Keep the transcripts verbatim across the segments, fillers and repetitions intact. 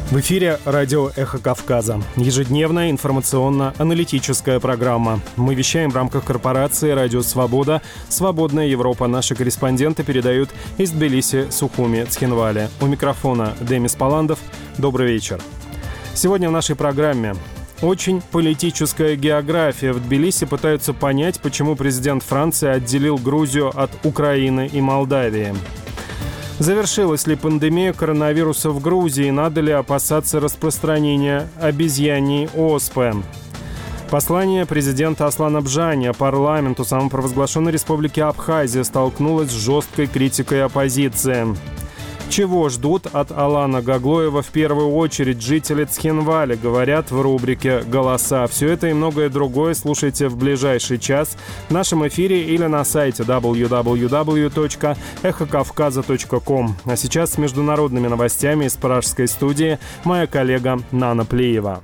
В эфире радио «Эхо Кавказа». Ежедневная информационно-аналитическая программа. Мы вещаем в рамках корпорации «Радио Свобода». «Свободная Европа». Наши корреспонденты передают из Тбилиси, Сухуми, Цхинвали. У микрофона Демис Паландов. Добрый вечер. Сегодня в нашей программе очень политическая география. В Тбилиси пытаются понять, почему президент Франции отделил Грузию от Украины и Молдавии. Завершилась ли пандемия коронавируса в Грузии? Надо ли опасаться распространения обезьяньей оспы? Послание президента Аслана Бжаня парламенту самопровозглашенной республики Абхазия столкнулось с жесткой критикой оппозиции. Чего ждут от Алана Гаглоева в первую очередь жители Цхинвали, говорят в рубрике «Голоса». Все это и многое другое слушайте в ближайший час в нашем эфире или на сайте дабл ю дабл ю дабл ю точка эхо кавказа точка ком. А сейчас с международными новостями из пражской студии моя коллега Нана Плиева.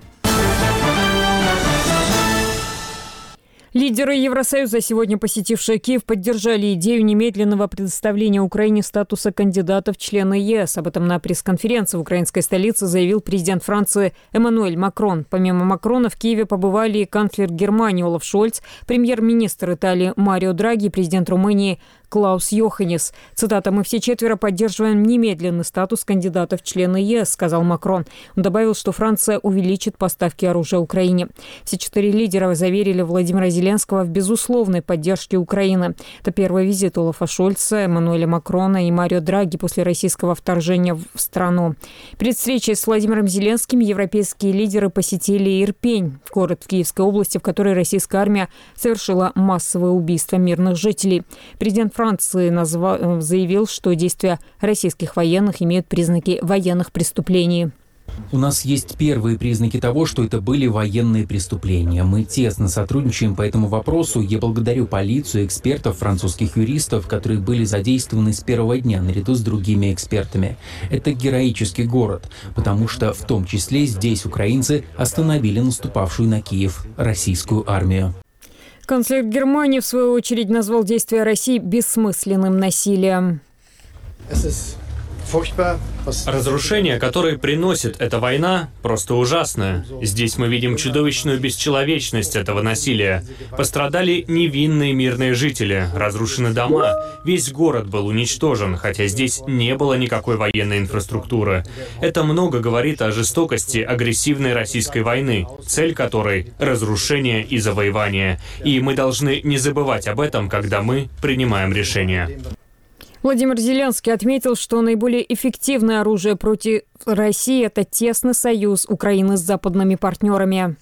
Лидеры Евросоюза, сегодня посетившие Киев, поддержали идею немедленного предоставления Украине статуса кандидата в члены ЕС. Об этом на пресс-конференции в украинской столице заявил президент Франции Эммануэль Макрон. Помимо Макрона в Киеве побывали и канцлер Германии Олаф Шольц, премьер-министр Италии Марио Драги и президент Румынии Клаус Йоханнис. Цитата: «Мы все четверо поддерживаем немедленный статус кандидата в члены ЕС», сказал Макрон. Он добавил, что Франция увеличит поставки оружия Украине. Все четыре лидера заверили Владимира Зеленского в безусловной поддержке Украины. Это первый визит Олафа Шольца, Эммануэля Макрона и Марио Драги после российского вторжения в страну. Перед встречей с Владимиром Зеленским европейские лидеры посетили Ирпень, город в Киевской области, в которой российская армия совершила массовое убийство мирных жителей. Президент Франции назвал, заявил, что действия российских военных имеют признаки военных преступлений. У нас есть первые признаки того, что это были военные преступления. Мы тесно сотрудничаем по этому вопросу. Я благодарю полицию, экспертов, французских юристов, которые были задействованы с первого дня наряду с другими экспертами. Это героический город, потому что в том числе здесь украинцы остановили наступавшую на Киев российскую армию. Канцлер Германии, в свою очередь, назвал действия России бессмысленным насилием. Разрушение, которое приносит эта война, просто ужасное. Здесь мы видим чудовищную бесчеловечность этого насилия. Пострадали невинные мирные жители, разрушены дома. Весь город был уничтожен, хотя здесь не было никакой военной инфраструктуры. Это много говорит о жестокости агрессивной российской войны, цель которой — разрушение и завоевание. И мы должны не забывать об этом, когда мы принимаем решения. Владимир Зеленский отметил, что наиболее эффективное оружие против России – это тесный союз Украины с западными партнерами.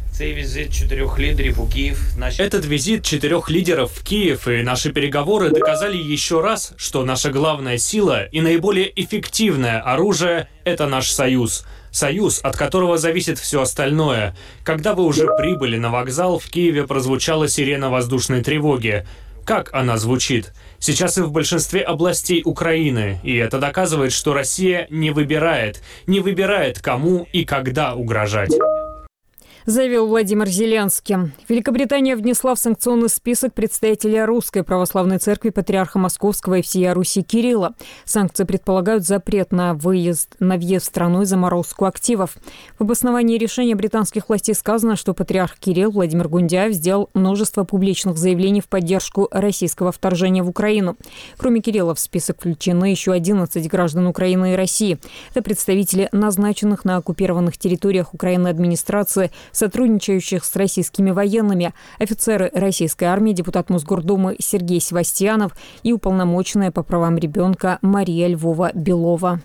Этот визит четырех лидеров в Киев и наши переговоры доказали еще раз, что наша главная сила и наиболее эффективное оружие – это наш союз. Союз, от которого зависит все остальное. Когда вы уже прибыли на вокзал, в Киеве прозвучала сирена воздушной тревоги. Как она звучит? Сейчас и в большинстве областей Украины. И это доказывает, что Россия не выбирает, не выбирает, кому и когда угрожать. Заявил Владимир Зеленский. Великобритания внесла в санкционный список представителя Русской Православной Церкви патриарха Московского и всея Руси Кирилла. Санкции предполагают запрет на выезд, на въезд в страну и заморозку активов. В обосновании решения британских властей сказано, что патриарх Кирилл Владимир Гундяев сделал множество публичных заявлений в поддержку российского вторжения в Украину. Кроме Кирилла в список включены еще одиннадцать граждан Украины и России. Это представители назначенных на оккупированных территориях Украины администрации, сотрудничающих с российскими военными, офицеры российской армии, депутат Мосгордумы Сергей Севастьянов и уполномоченная по правам ребенка Мария Львова-Белова.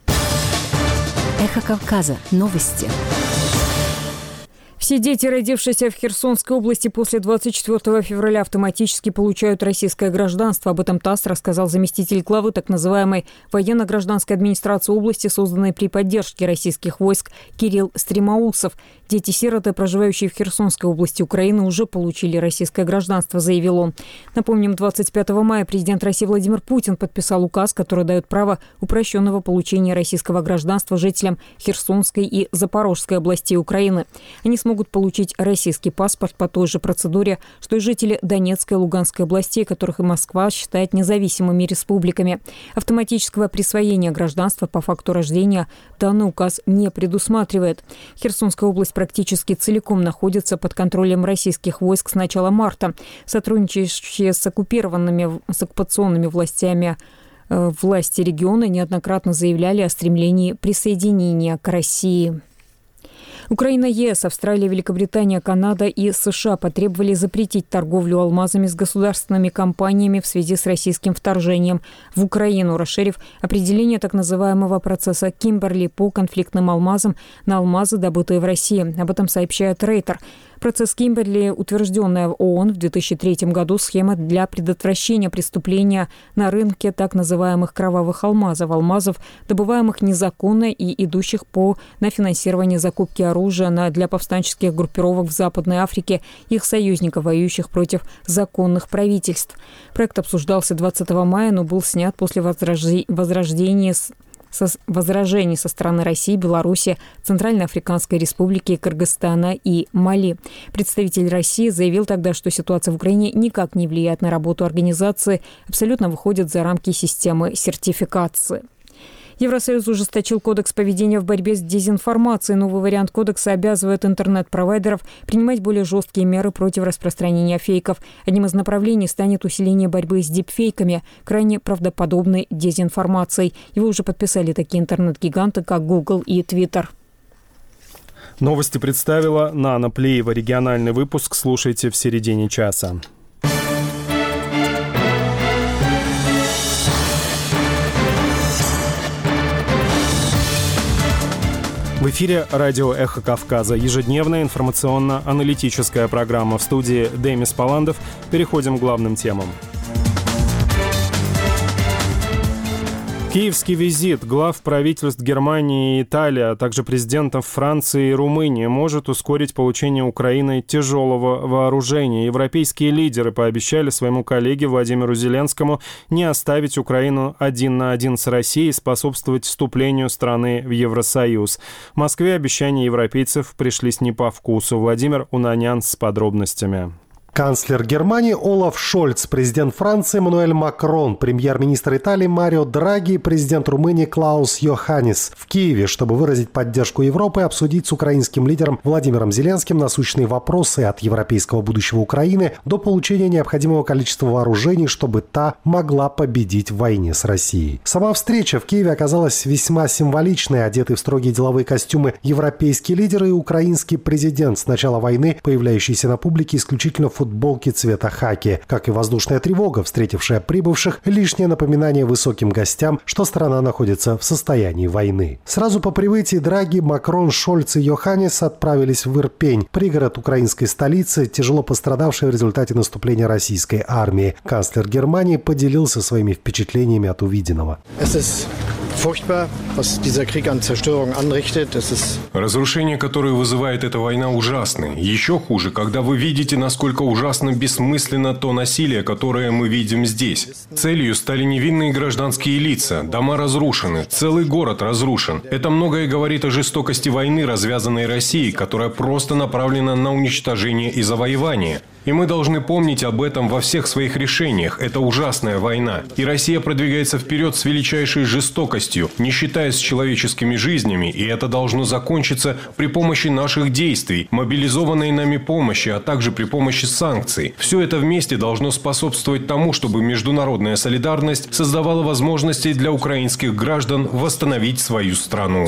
Эхо Кавказа. Новости. Все дети, родившиеся в Херсонской области после двадцать четвёртого февраля, автоматически получают российское гражданство. Об этом ТАСС рассказал заместитель главы так называемой военно-гражданской администрации области, созданной при поддержке российских войск, Кирилл Стремоусов. Дети-сироты, проживающие в Херсонской области Украины, уже получили российское гражданство, заявил он. Напомним, двадцать пятого мая президент России Владимир Путин подписал указ, который дает право упрощенного получения российского гражданства жителям Херсонской и Запорожской областей Украины. Они смогут смогут получить российский паспорт по той же процедуре, что и жители Донецкой и Луганской областей, которых и Москва считает независимыми республиками. Автоматического присвоения гражданства по факту рождения данный указ не предусматривает. Херсонская область практически целиком находится под контролем российских войск с начала марта. Сотрудничающие с оккупированными, с оккупационными властями э, власти региона неоднократно заявляли о стремлении присоединения к России. Украина, ЕС, Австралия, Великобритания, Канада и США потребовали запретить торговлю алмазами с государственными компаниями в связи с российским вторжением в Украину, расширив определение так называемого процесса Кимберли по конфликтным алмазам на алмазы, добытые в России. Об этом сообщает Рейтер. Процесс Кимберли, утвержденная в ООН в две тысячи третьем году схема для предотвращения преступления на рынке так называемых кровавых алмазов, алмазов, добываемых незаконно и идущих по на финансирование закупки оружия на, для повстанческих группировок в Западной Африке и их союзников, воюющих против законных правительств. Проект обсуждался двадцатого мая, но был снят после возрождения со возражений со стороны России, Беларуси, Центральноафриканской Республики, Кыргызстана и Мали. Представитель России заявил тогда, что ситуация в Украине никак не влияет на работу организации, абсолютно выходит за рамки системы сертификации. Евросоюз ужесточил кодекс поведения в борьбе с дезинформацией. Новый вариант кодекса обязывает интернет-провайдеров принимать более жесткие меры против распространения фейков. Одним из направлений станет усиление борьбы с дипфейками, крайне правдоподобной дезинформацией. Его уже подписали такие интернет-гиганты, как Google и Twitter. Новости представила Нана Плеева. Региональный выпуск слушайте в середине часа. В эфире радио «Эхо Кавказа». Ежедневная информационно-аналитическая программа. В студии Демис Паландов. Переходим к главным темам. Киевский визит глав правительств Германии и Италии, а также президентов Франции и Румынии может ускорить получение Украиной тяжелого вооружения. Европейские лидеры пообещали своему коллеге Владимиру Зеленскому не оставить Украину один на один с Россией и способствовать вступлению страны в Евросоюз. В Москве обещания европейцев пришлись не по вкусу. Владимир Унанян с подробностями. Канцлер Германии Олаф Шольц, президент Франции Эммануэль Макрон, премьер-министр Италии Марио Драги и президент Румынии Клаус Йоханнис в Киеве, чтобы выразить поддержку Европы и обсудить с украинским лидером Владимиром Зеленским насущные вопросы от европейского будущего Украины до получения необходимого количества вооружений, чтобы та могла победить в войне с Россией. Сама встреча в Киеве оказалась весьма символичной. Одетые в строгие деловые костюмы европейские лидеры и украинский президент с начала войны, появляющийся на публике исключительно в футболе, футболки цвета хаки. Как и воздушная тревога, встретившая прибывших, лишнее напоминание высоким гостям, что страна находится в состоянии войны. Сразу по прибытии Драги, Макрон, Шольц и Йоханнис отправились в Ирпень, пригород украинской столицы, тяжело пострадавший в результате наступления российской армии. Канцлер Германии поделился своими впечатлениями от увиденного. Разрушения, которые вызывает эта война, ужасны. Еще хуже, когда вы видите, насколько ужасно бессмысленно то насилие, которое мы видим здесь. Целью стали невинные гражданские лица. Дома разрушены, целый город разрушен. Это многое говорит о жестокости войны, развязанной Россией, которая просто направлена на уничтожение и завоевание. И мы должны помнить об этом во всех своих решениях. Это ужасная война. И Россия продвигается вперед с величайшей жестокостью, не считаясь с человеческими жизнями. И это должно закончиться при помощи наших действий, мобилизованной нами помощи, а также при помощи санкций. Все это вместе должно способствовать тому, чтобы международная солидарность создавала возможности для украинских граждан восстановить свою страну.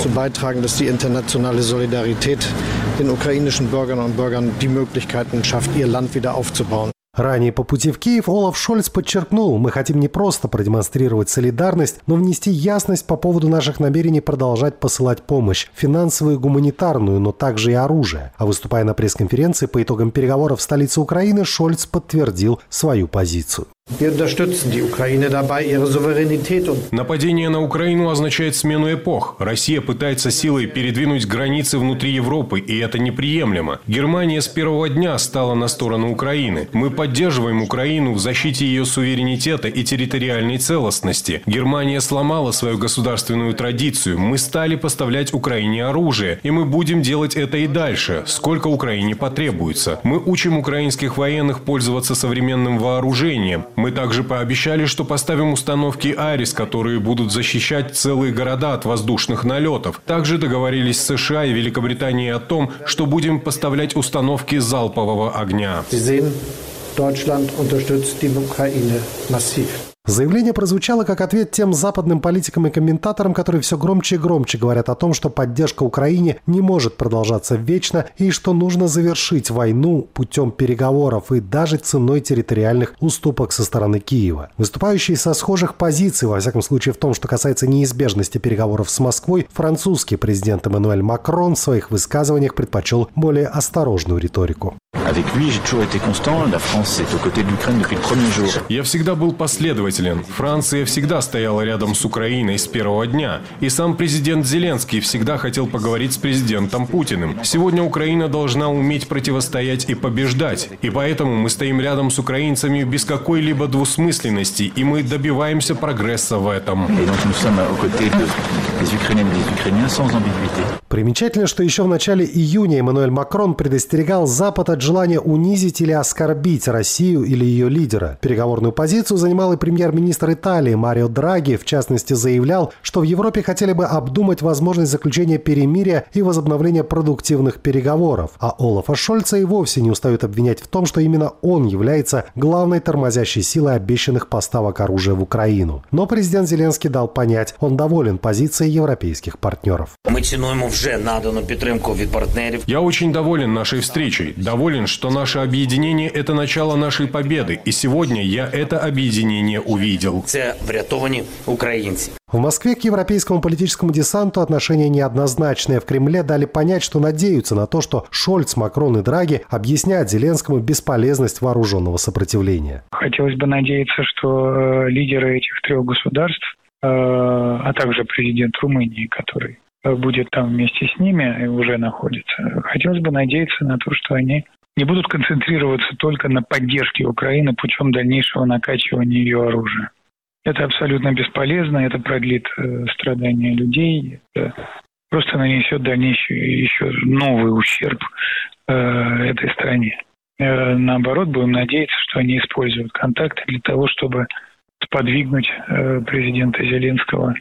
Ранее по пути в Киев Олаф Шольц подчеркнул: мы хотим не просто продемонстрировать солидарность, но внести ясность по поводу наших намерений продолжать посылать помощь, финансовую и гуманитарную, но также и оружие. А выступая на пресс-конференции по итогам переговоров в столице Украины, Шольц подтвердил свою позицию. Нападение на Украину означает смену эпох. Россия пытается силой передвинуть границы внутри Европы, и это неприемлемо. Германия с первого дня стала на сторону Украины. Мы поддерживаем Украину в защите ее суверенитета и территориальной целостности. Германия сломала свою государственную традицию. Мы стали поставлять Украине оружие, и мы будем делать это и дальше, сколько Украине потребуется. Мы учим украинских военных пользоваться современным вооружением. Мы также пообещали, что поставим установки «Арис», которые будут защищать целые города от воздушных налетов. Также договорились с США и Великобританией о том, что будем поставлять установки залпового огня. Заявление прозвучало как ответ тем западным политикам и комментаторам, которые все громче и громче говорят о том, что поддержка Украине не может продолжаться вечно и что нужно завершить войну путем переговоров и даже ценой территориальных уступок со стороны Киева. Выступающие со схожих позиций, во всяком случае в том, что касается неизбежности переговоров с Москвой, французский президент Эммануэль Макрон в своих высказываниях предпочел более осторожную риторику. Я всегда был последователен. Франция всегда стояла рядом с Украиной с первого дня. И сам президент Зеленский всегда хотел поговорить с президентом Путиным. Сегодня Украина должна уметь противостоять и побеждать. И поэтому мы стоим рядом с украинцами без какой-либо двусмысленности, и мы добиваемся прогресса в этом. Примечательно, что еще в начале июня Эммануэль Макрон предостерегал Запад от желания унизить или оскорбить Россию или ее лидера. Переговорную позицию занимал и премьер-министр Италии Марио Драги. В частности, заявлял, что в Европе хотели бы обдумать возможность заключения перемирия и возобновления продуктивных переговоров. А Олафа Шольца и вовсе не устают обвинять в том, что именно он является главной тормозящей силой обещанных поставок оружия в Украину. Но президент Зеленский дал понять, он доволен позицией европейских партнеров. Мы цінуємо вже надану підтримку від партнерів. Я очень доволен нашей встречей. Доволен, что наше объединение – это начало нашей победы. И сегодня я это объединение увидел. Це врятовані українці. В Москве к европейскому политическому десанту отношения неоднозначные. В Кремле дали понять, что надеются на то, что Шольц, Макрон и Драги объяснят Зеленскому бесполезность вооруженного сопротивления. Хотелось бы надеяться, что лидеры этих трех государств, а также президент Румынии, который будет там вместе с ними и уже находится, хотелось бы надеяться на то, что они не будут концентрироваться только на поддержке Украины путем дальнейшего накачивания ее оружия. Это абсолютно бесполезно, это продлит э, страдания людей, это просто нанесет дальнейший еще новый ущерб э, этой стране. Э, наоборот, будем надеяться, что они используют контакты для того, чтобы сподвигнуть э, президента Зеленского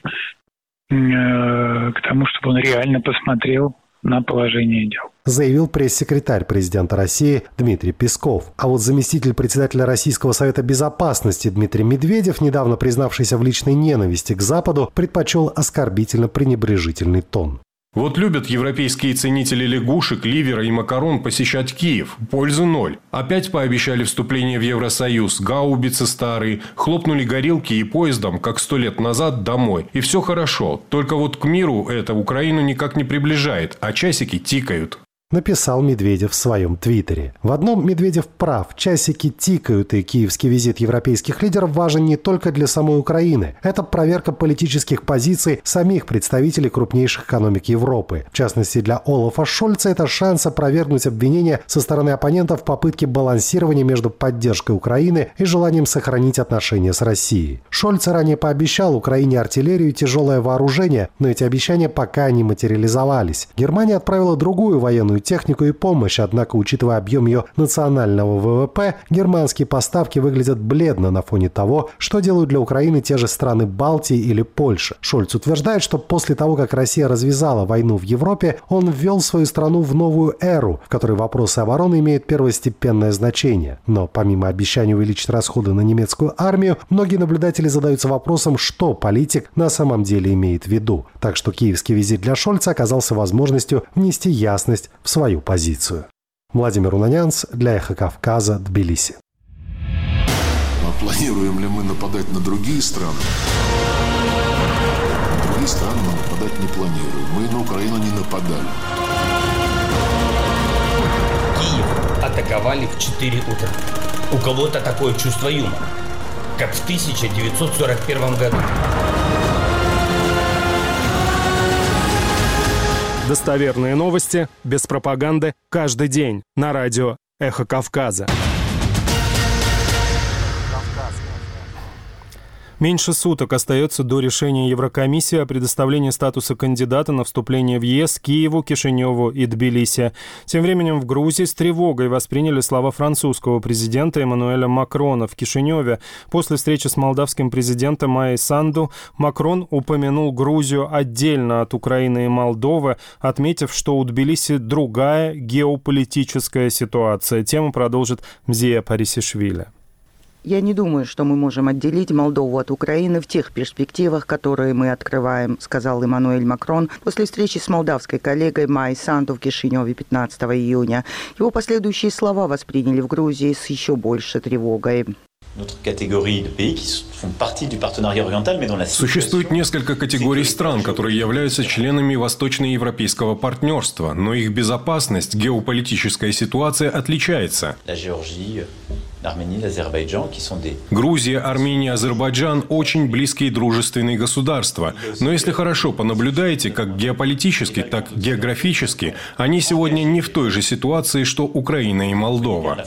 э, к тому, чтобы он реально посмотрел на положение дел. Заявил пресс-секретарь президента России Дмитрий Песков. А вот заместитель председателя Российского совета безопасности Дмитрий Медведев, недавно признавшийся в личной ненависти к Западу, предпочел оскорбительно-пренебрежительный тон. Вот любят европейские ценители лягушек, ливера и макарон посещать Киев. Пользы ноль. Опять пообещали вступление в Евросоюз. Гаубицы старые. Хлопнули горелки и поездом, как сто лет назад, домой. И все хорошо. Только вот к миру это Украину никак не приближает, а часики тикают. Написал Медведев в своем твиттере. В одном Медведев прав. Часики тикают, и киевский визит европейских лидеров важен не только для самой Украины. Это проверка политических позиций самих представителей крупнейших экономик Европы. В частности, для Олафа Шольца это шанс опровергнуть обвинения со стороны оппонентов в попытке балансирования между поддержкой Украины и желанием сохранить отношения с Россией. Шольц ранее пообещал Украине артиллерию и тяжелое вооружение, но эти обещания пока не материализовались. Германия отправила другую военную технику и помощь, однако, учитывая объем ее национального ВВП, германские поставки выглядят бледно на фоне того, что делают для Украины те же страны Балтии или Польша. Шольц утверждает, что после того, как Россия развязала войну в Европе, он ввел свою страну в новую эру, в которой вопросы обороны имеют первостепенное значение. Но помимо обещания увеличить расходы на немецкую армию, многие наблюдатели задаются вопросом, что политик на самом деле имеет в виду. Так что киевский визит для Шольца оказался возможностью внести ясность в свою позицию. Владимир Унанянц для «Эхо Кавказа», Тбилиси. А планируем ли мы нападать на другие страны? На другие страны мы нападать не планируем. Мы на Украину не нападали. Киев атаковали в четыре утра. У кого-то такое чувство юмора. как в тысяча девятьсот сорок первом году. Достоверные новости, без пропаганды, каждый день на радио «Эхо Кавказа». Меньше суток остается до решения Еврокомиссии о предоставлении статуса кандидата на вступление в ЕС Киеву, Кишиневу и Тбилиси. Тем временем в Грузии с тревогой восприняли слова французского президента Эммануэля Макрона в Кишиневе. После встречи с молдавским президентом Майей Санду Макрон упомянул Грузию отдельно от Украины и Молдовы, отметив, что у Тбилиси другая геополитическая ситуация. Тему продолжит Мзия Парисишвили. Я не думаю, что мы можем отделить Молдову от Украины в тех перспективах, которые мы открываем, сказал Эммануэль Макрон после встречи с молдавской коллегой Майей Санду в Кишиневе пятнадцатого июня. Его последующие слова восприняли в Грузии с еще большей тревогой. Существует несколько категорий стран, которые являются членами Восточноевропейского партнерства, но их безопасность, геополитическая ситуация отличается. Грузия, Армения, Азербайджан – очень близкие и дружественные государства. Но если хорошо понаблюдаете, как геополитически, так и географически, они сегодня не в той же ситуации, что Украина и Молдова.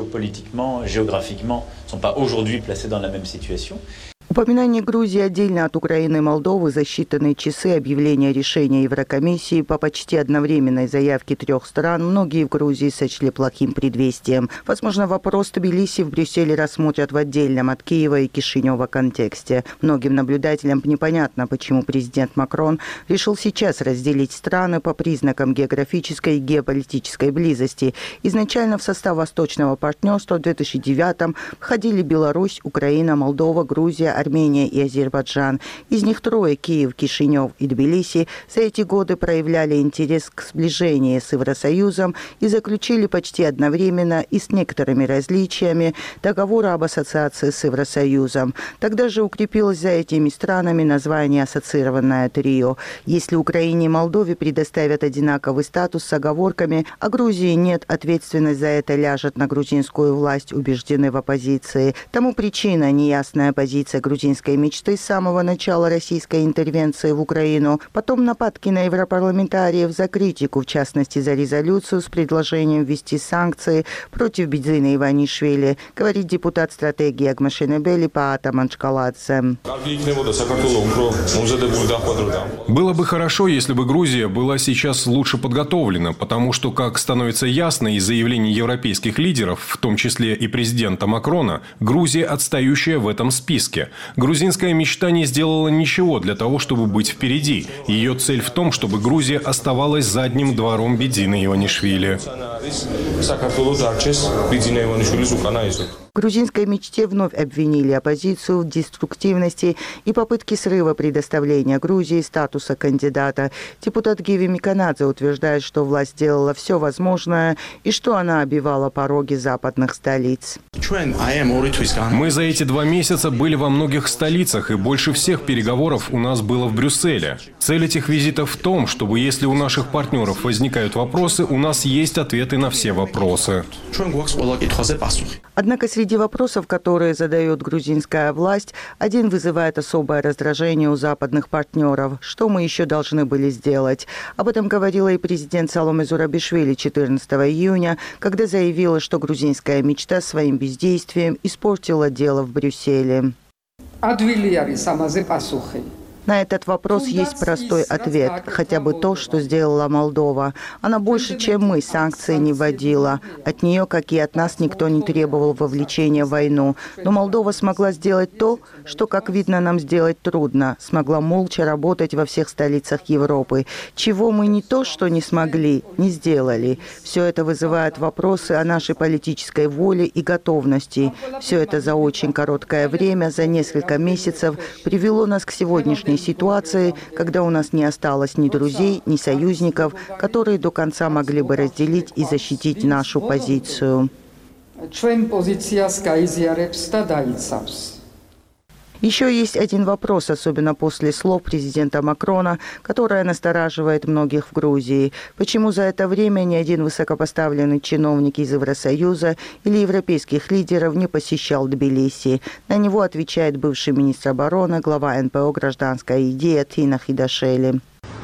Упоминание Грузии отдельно от Украины и Молдовы за считанные часы объявления решения Еврокомиссии по почти одновременной заявке трех стран многие в Грузии сочли плохим предвестием. Возможно, вопрос Тбилиси в Брюсселе рассмотрят в отдельном от Киева и Кишинева контексте. Многим наблюдателям непонятно, почему президент Макрон решил сейчас разделить страны по признакам географической и геополитической близости. Изначально в состав Восточного партнерства в две тысячи девятом входили Беларусь, Украина, Молдова, Грузия, Армения и Азербайджан. Из них трое – Киев, Кишинев и Тбилиси – за эти годы проявляли интерес к сближению с Евросоюзом и заключили почти одновременно и с некоторыми различиями договор об ассоциации с Евросоюзом. Тогда же укрепилось за этими странами название «Ассоциированное трио». Если Украине и Молдове предоставят одинаковый статус с оговорками, а Грузии нет, ответственность за это ляжет на грузинскую власть, убеждены в оппозиции. Тому причина – неясная позиция грузинской мечты с самого начала российской интервенции в Украину, потом нападки на европарламентариев за критику, в частности за резолюцию с предложением ввести санкции против Бидзина Иванишвили, говорит депутат стратегии Агмашенебели Паата Манчкаладзе. Было бы хорошо, если бы Грузия была сейчас лучше подготовлена, потому что, как становится ясно из заявлений европейских лидеров, в том числе и президента Макрона, Грузия отстающая в этом списке. Грузинская мечта не сделала ничего для того, чтобы быть впереди. Ее цель в том, чтобы Грузия оставалась задним двором Бидзина Иванишвили. В грузинской мечте вновь обвинили оппозицию в деструктивности и попытке срыва предоставления Грузии статуса кандидата. Депутат Гиви Миканадзе утверждает, что власть сделала все возможное и что она обивала пороги западных столиц. Мы за эти два месяца были во многих столицах, и больше всех переговоров у нас было в Брюсселе. Цель этих визитов в том, чтобы, если у наших партнеров возникают вопросы, у нас есть ответы на все вопросы. Однако среди вопросов, которые задает грузинская власть, один вызывает особое раздражение у западных партнеров. Что мы еще должны были сделать? Об этом говорила и президент Саломе Зурабишвили четырнадцатого июня, когда заявила, что грузинская мечта своим бездействием испортила дело в Брюсселе. На этот вопрос есть простой ответ. Хотя бы то, что сделала Молдова. Она больше, чем мы, санкции не вводила. От нее, как и от нас, никто не требовал вовлечения в войну. Но Молдова смогла сделать то, что, как видно, нам сделать трудно. Смогла молча работать во всех столицах Европы. Чего мы не то, что не смогли, не сделали. Все это вызывает вопросы о нашей политической воле и готовности. Все это за очень короткое время, за несколько месяцев, привело нас к сегодняшней ситуации, когда у нас не осталось ни друзей, ни союзников, которые до конца могли бы разделить и защитить нашу позицию. Еще есть один вопрос, особенно после слов президента Макрона, которое настораживает многих в Грузии. Почему за это время ни один высокопоставленный чиновник из Евросоюза или европейских лидеров не посещал Тбилиси? На него отвечает бывший министр обороны, глава эн пэ о «Гражданская идея» Тина Хидашели.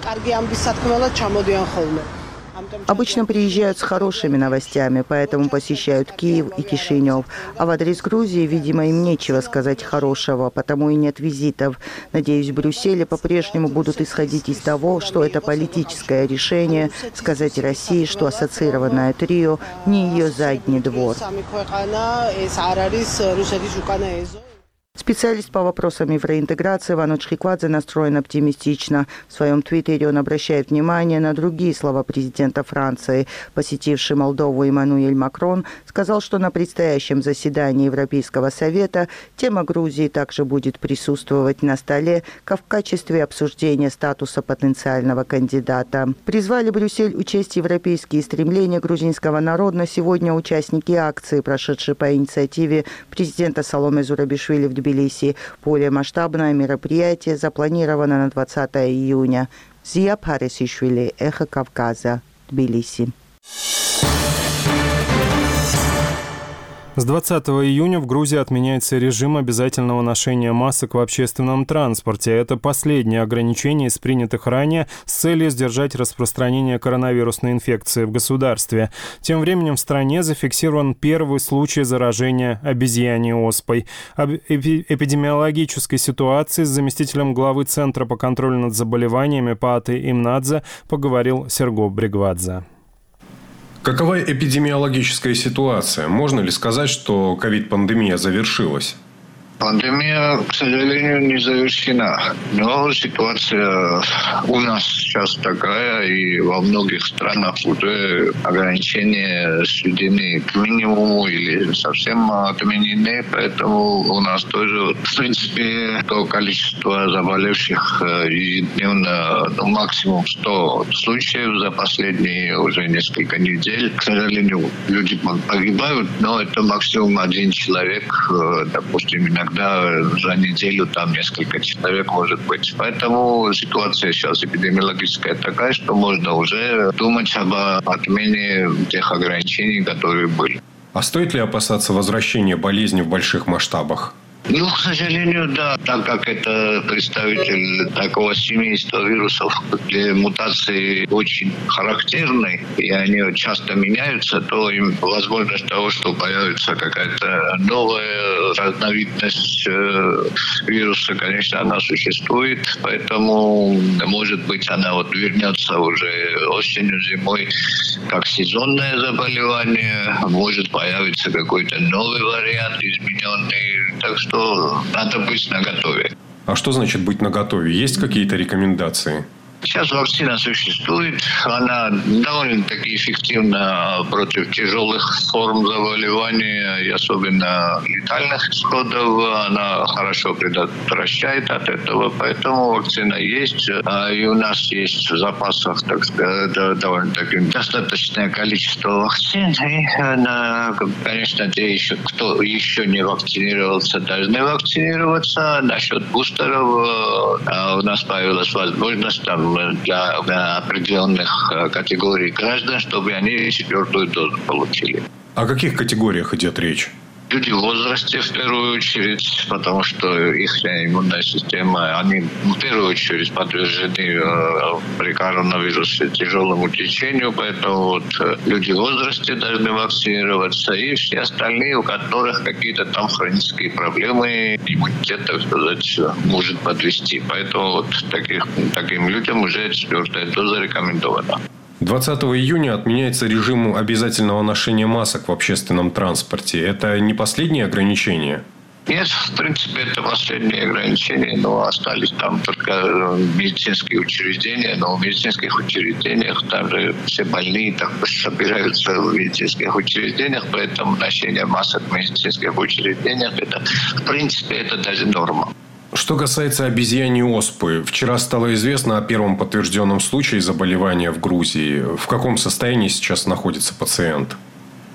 Обычно приезжают с хорошими новостями, поэтому посещают Киев и Кишинев. А в адрес Грузии, видимо, им нечего сказать хорошего, потому и нет визитов. Надеюсь, в Брюсселе по-прежнему будут исходить из того, что это политическое решение, сказать России, что ассоциированное трио не ее задний двор. Специалист по вопросам евроинтеграции Вано Чхиквадзе настроен оптимистично. В своем твиттере он обращает внимание на другие слова президента Франции. Посетивший Молдову Эммануэль Макрон сказал, что на предстоящем заседании Европейского совета тема Грузии также будет присутствовать на столе, как в качестве обсуждения статуса потенциального кандидата. Призвали Брюссель учесть европейские стремления грузинского народа. Сегодня участники акции, прошедшей по инициативе президента Саломе Зурабишвили в Тбилиси. Более масштабное мероприятие запланировано на двадцатое июня. Зия Парисишвили, Эхо Кавказа, Тбилиси. С двадцатого июня в Грузии отменяется режим обязательного ношения масок в общественном транспорте. Это последнее ограничение из принятых ранее с целью сдержать распространение коронавирусной инфекции в государстве. Тем временем в стране зафиксирован первый случай заражения обезьяньей оспой. Об эпидемиологической ситуации с заместителем главы Центра по контролю над заболеваниями Пааты Имнадзе поговорил Серго Бригвадзе. Какова эпидемиологическая ситуация? Можно ли сказать, что ковид-пандемия завершилась? Пандемия, к сожалению, не завершена. Но ситуация у нас сейчас такая, и во многих странах уже ограничения сведены к минимуму или совсем отменены. Поэтому у нас тоже, в принципе, то количество заболевших ежедневно, ну, максимум сто случаев за последние уже несколько недель. К сожалению, люди погибают, но это максимум один человек, допустим, иногда Иногда за неделю там несколько человек может быть. Поэтому ситуация сейчас эпидемиологическая такая, что можно уже думать об отмене тех ограничений, которые были. А стоит ли опасаться возвращения болезни в больших масштабах? Ну, к сожалению, да. Так как это представитель такого семейства вирусов, где мутации очень характерны, и они часто меняются, то им возможность того, что появится какая-то новая разновидность вируса, конечно, она существует. Поэтому, может быть, она вот вернется уже осенью, зимой, как сезонное заболевание. Может появиться какой-то новый вариант, измененный. Так что надо быть наготове. А что значит быть наготове? Есть какие-то рекомендации? Сейчас вакцина существует, она довольно-таки эффективна против тяжелых форм заболевания и особенно летальных исходов. Она хорошо предотвращает от этого, поэтому вакцина есть. И у нас есть в запасах, так сказать, довольно-таки достаточное количество вакцин. И, конечно, те, еще, кто еще не вакцинировался, должны вакцинироваться. Насчет бустеров у нас появилась возможность там для, для определенных категорий граждан, чтобы они четвертую дозу получили. О каких категориях идет речь? Люди в возрасте, в первую очередь, потому что их иммунная система, они в первую очередь подвержены э, при коронавирусе тяжелому течению, поэтому вот, люди в возрасте должны вакцинироваться, и все остальные, у которых какие-то там хронические проблемы, иммунитет, так сказать, может подвести. Поэтому вот таких, таким людям уже четвертая доза рекомендована. двадцатого июня отменяется режим обязательного ношения масок в общественном транспорте. Это не последнее ограничение? Нет, в принципе, это последние ограничения, но остались там только медицинские учреждения, но в медицинских учреждениях там же все больные так собираются в медицинских учреждениях, поэтому ношение масок в медицинских учреждениях, это, в принципе, это даже норма. Что касается обезьяньей оспы, вчера стало известно о первом подтвержденном случае заболевания в Грузии. В каком состоянии сейчас находится пациент?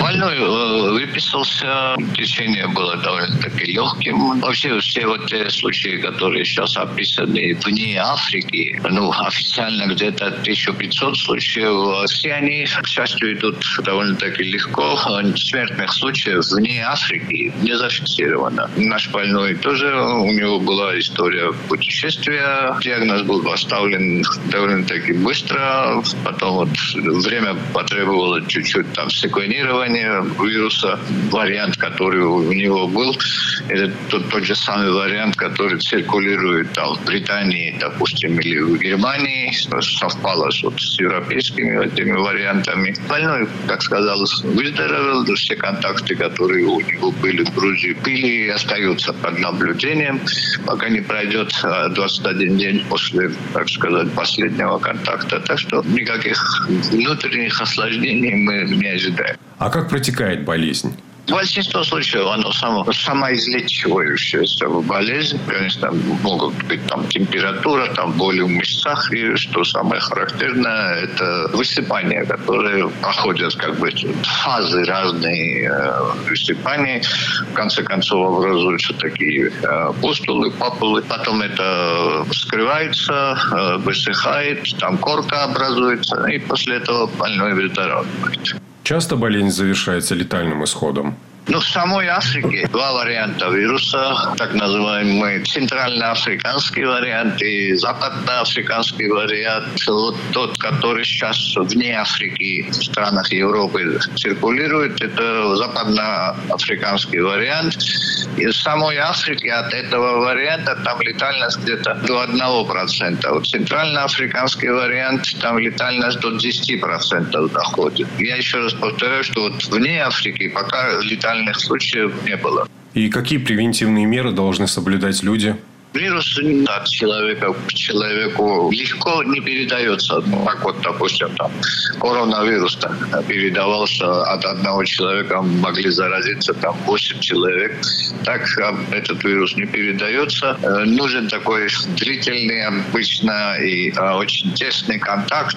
Больной э, выписался, течение было довольно-таки легким. Вообще все вот те случаи, которые сейчас описаны вне Африки, ну, официально где-то тысяча пятьсот случаев, все они, к счастью, идут довольно-таки легко. Смертных случаев вне Африки не зафиксировано. Наш больной тоже, у него была история путешествия. Диагноз был поставлен довольно-таки быстро. Потом вот время потребовало чуть-чуть там секвенирования вируса. Вариант, который у него был, это тот, тот же самый вариант, который циркулирует там, в Британии, допустим, или в Германии. Совпало вот, с европейскими этими вариантами. Больной, как сказалось, выздоровел. Все контакты, которые у него были в Грузии, были и остаются под наблюдением, пока не пройдет двадцать один день после, так сказать, последнего контакта. Так что никаких внутренних осложнений мы не ожидаем. А как протекает болезнь? Большинство случаев оно само, самоизлечивающаяся болезнь. Конечно, могут быть там температура, там боли в мышцах. И что самое характерное, это высыпания, которые проходят как бы фазы разные э, высыпаний. В конце концов образуются такие э, пустулы, папулы. Потом это скрывается, э, высыхает, там корка образуется. И после этого больной выздоравливает. Часто болезнь завершается летальным исходом? Ну, в самой Африке два варианта вируса, так называемый центральноафриканский вариант и западноафриканский вариант. Вот тот, который сейчас вне Африки, в странах Европы циркулирует, это западноафриканский вариант. И в самой Африке от этого варианта там летальность где-то до одного процента. Вот центральноафриканский вариант, там летальность до десяти процентов доходит. Я еще раз повторяю, что вот вне Африки пока летальность случаев не было. И какие превентивные меры должны соблюдать люди? Вирус от человека к человеку легко не передается. Как вот, допустим, там, коронавирус там, передавался от одного человека, могли заразиться там восемь человек. Так этот вирус не передается. Нужен такой длительный, обычно и очень тесный контакт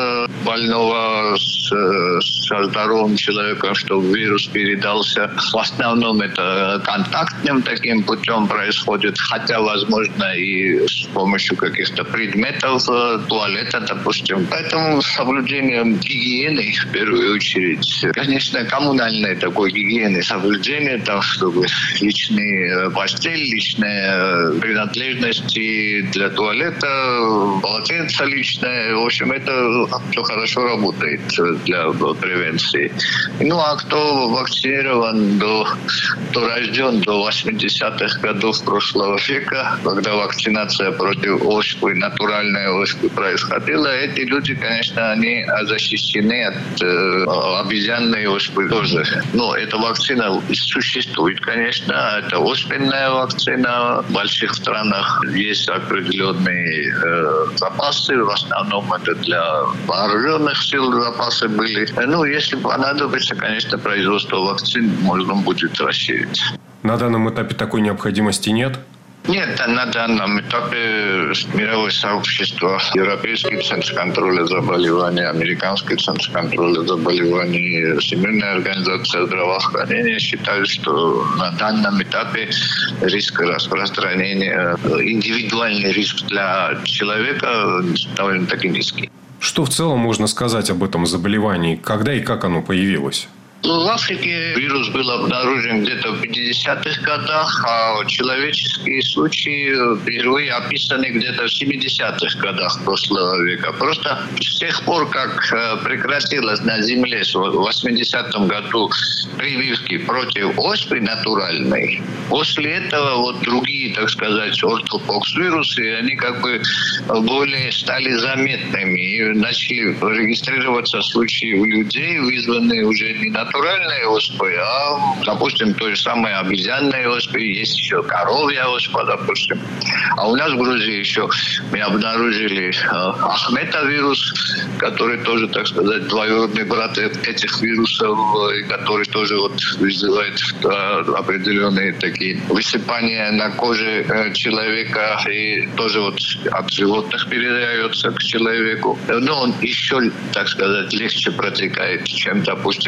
больного с, со здоровым человеком, чтобы вирус передался. В основном это контактным таким путем происходит, хотя возможно, и с помощью каких-то предметов, туалета, допустим. Поэтому соблюдение гигиены, в первую очередь, конечно, коммунальной такой гигиены, соблюдение, там, чтобы личные постель, личные принадлежности для туалета, полотенце личное, в общем, это все хорошо работает для превенции. Ну, а кто вакцинирован, до, кто рожден до восьмидесятых годов прошлого века, когда вакцинация против оспы, натуральной оспы происходила, эти люди, конечно, они защищены от э, обезьянной оспы тоже. Но эта вакцина существует, конечно. Это оспенная вакцина. В больших странах есть определенные э, запасы. В основном это для вооруженных сил запасы были. Ну, если понадобится, конечно, производство вакцин можно будет расширить. На данном этапе такой необходимости нет? Нет, на данном этапе мировое сообщество, Европейский центр контроля заболеваний, Американский центр контроля заболеваний, Всемирная организация здравоохранения считают, что на данном этапе риск распространения, индивидуальный риск для человека довольно-таки низкий. Что в целом можно сказать об этом заболевании? Когда и как оно появилось? В Африке вирус был обнаружен где-то в пятидесятых годах, а человеческие случаи впервые описаны где-то в семидесятых годах прошлого века. Просто с тех пор, как прекратилась на Земле в восьмидесятом году прививки против оспы натуральной, после этого вот другие, так сказать, ортопокс-вирусы, они как бы более стали заметными и начали регистрироваться случаи у людей, вызванные уже не натуральной натуральной оспой, а, допустим, той же самой обезьянной оспой, есть еще коровья оспа, допустим. А у нас в Грузии еще мы обнаружили э, ахметовирус, который тоже, так сказать, двоюродный брат этих вирусов, и который тоже вот вызывает э, определенные такие высыпания на коже э, человека и тоже вот от животных передается к человеку. Но он еще, так сказать, легче протекает, чем, допустим, коровья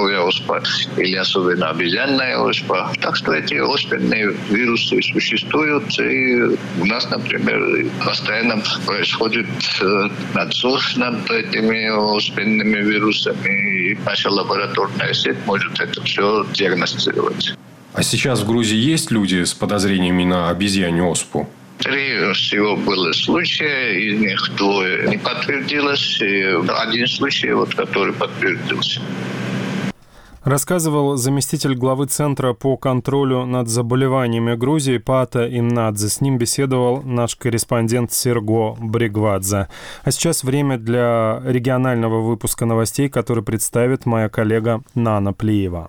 свиновая оспа или особенно обезьянная оспа. Так что эти оспенные вирусы существуют, и у нас, например, постоянно происходит надзор над этими оспенными вирусами, и наша лабораторная сеть может это все диагностировать. А сейчас в Грузии есть люди с подозрениями на обезьянью оспу? Три всего было случая, из них двое не подтвердилось, и один случай, вот, который подтвердился. Рассказывал заместитель главы Центра по контролю над заболеваниями Грузии Пата Иннадзе. С ним беседовал наш корреспондент Серго Бригвадзе. А сейчас время для регионального выпуска новостей, который представит моя коллега Нана Плиева.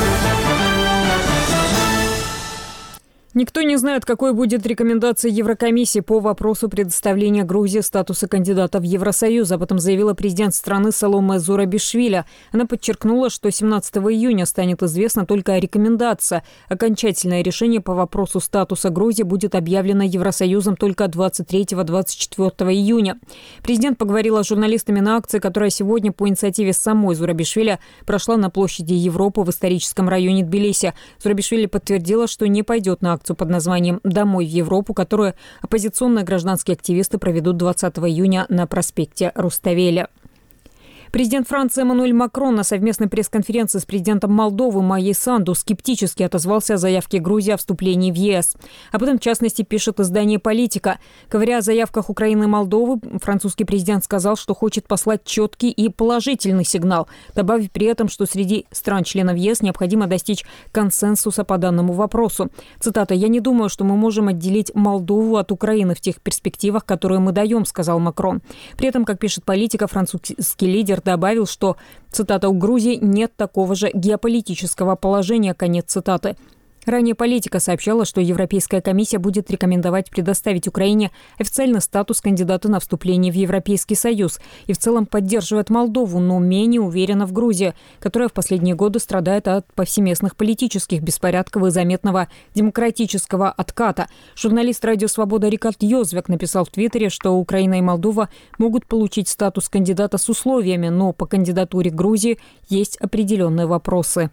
Никто не знает, какой будет рекомендация Еврокомиссии по вопросу предоставления Грузии статуса кандидата в Евросоюз. Об этом заявила президент страны Саломе Зурабишвили. Она подчеркнула, что семнадцатого июня станет известна только рекомендация. Окончательное решение по вопросу статуса Грузии будет объявлено Евросоюзом только двадцать третьего — двадцать четвёртого июня. Президент поговорила с журналистами на акции, которая сегодня по инициативе самой Зурабишвили прошла на площади Европы в историческом районе Тбилиси. Зурабишвили подтвердила, что не пойдет на акцию под названием «Домой в Европу», которую оппозиционные гражданские активисты проведут двадцатого июня на проспекте Руставеля. Президент Франции Эммануэль Макрон на совместной пресс-конференции с президентом Молдовы Майей Санду скептически отозвался о заявке Грузии о вступлении в ЕС. Об этом, в частности, пишет издание «Политика». Говоря о заявках Украины и Молдовы, французский президент сказал, что хочет послать четкий и положительный сигнал, добавив при этом, что среди стран-членов ЕС необходимо достичь консенсуса по данному вопросу. Цитата: «Я не думаю, что мы можем отделить Молдову от Украины в тех перспективах, которые мы даем», — сказал Макрон. При этом, как пишет «Политика», французский лидер добавил, что, цитата, «у Грузии нет такого же геополитического положения», конец цитаты. Ранее «Политика» сообщала, что Европейская комиссия будет рекомендовать предоставить Украине официальный статус кандидата на вступление в Европейский Союз и в целом поддерживает Молдову, но менее уверена в Грузии, которая в последние годы страдает от повсеместных политических беспорядков и заметного демократического отката. Журналист «Радио Свобода» Рикард Йозвек написал в Твиттере, что Украина и Молдова могут получить статус кандидата с условиями, но по кандидатуре Грузии есть определенные вопросы.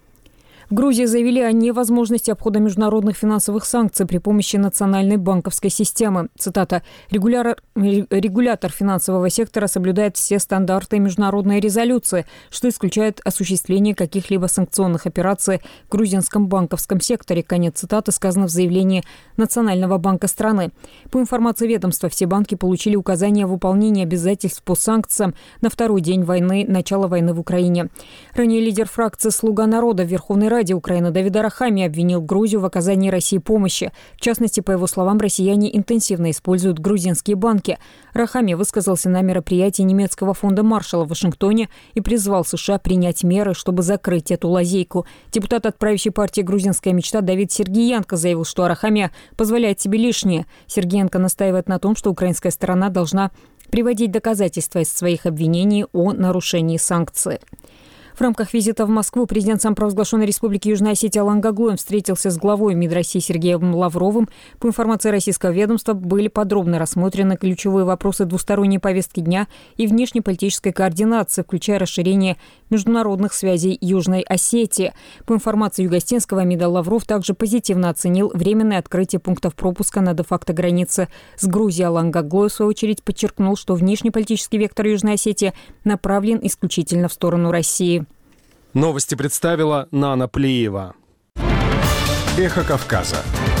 В Грузии заявили о невозможности обхода международных финансовых санкций при помощи национальной банковской системы. Цитата: «Регуляр... «Регулятор финансового сектора соблюдает все стандарты и международные резолюции, что исключает осуществление каких-либо санкционных операций в грузинском банковском секторе». Конец цитаты сказано в заявлении Национального банка страны. По информации ведомства, все банки получили указания о выполнении обязательств по санкциям на второй день войны, начала войны в Украине. Ранее лидер фракции «Слуга народа» в Верховной Раде Украины Давид Арахами обвинил Грузию в оказании России помощи. В частности, по его словам, россияне интенсивно используют грузинские банки. Арахами высказался на мероприятии немецкого фонда Маршалла в Вашингтоне и призвал США принять меры, чтобы закрыть эту лазейку. Депутат от правящей партии «Грузинская мечта» Давид Сергиенко заявил, что Арахами позволяет себе лишнее. Сергиенко настаивает на том, что украинская сторона должна приводить доказательства из своих обвинений о нарушении санкций. В рамках визита в Москву президент самопровозглашенной Республики Южная Осетия Алан Гаглоев встретился с главой МИД России Сергеем Лавровым. По информации российского ведомства, были подробно рассмотрены ключевые вопросы двусторонней повестки дня и внешнеполитической координации, включая расширение международных связей Южной Осетии. По информации Югостинского МИДа, Лавров также позитивно оценил временное открытие пунктов пропуска на де-факто границе с Грузией. Алан Гаглоев, в свою очередь, подчеркнул, что внешнеполитический вектор Южной Осетии направлен исключительно в сторону России. Новости представила Нана Плиева. Эхо Кавказа.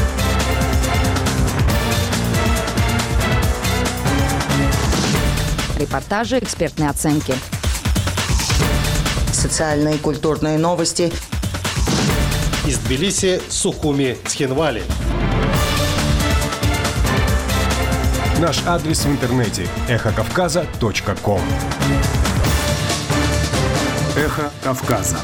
Репортажи, экспертные оценки. Социальные и культурные новости. Из Тбилиси, Сухуми, Цхинвали. Наш адрес в интернете – эхо кавказа точка ком. Эхо Кавказа.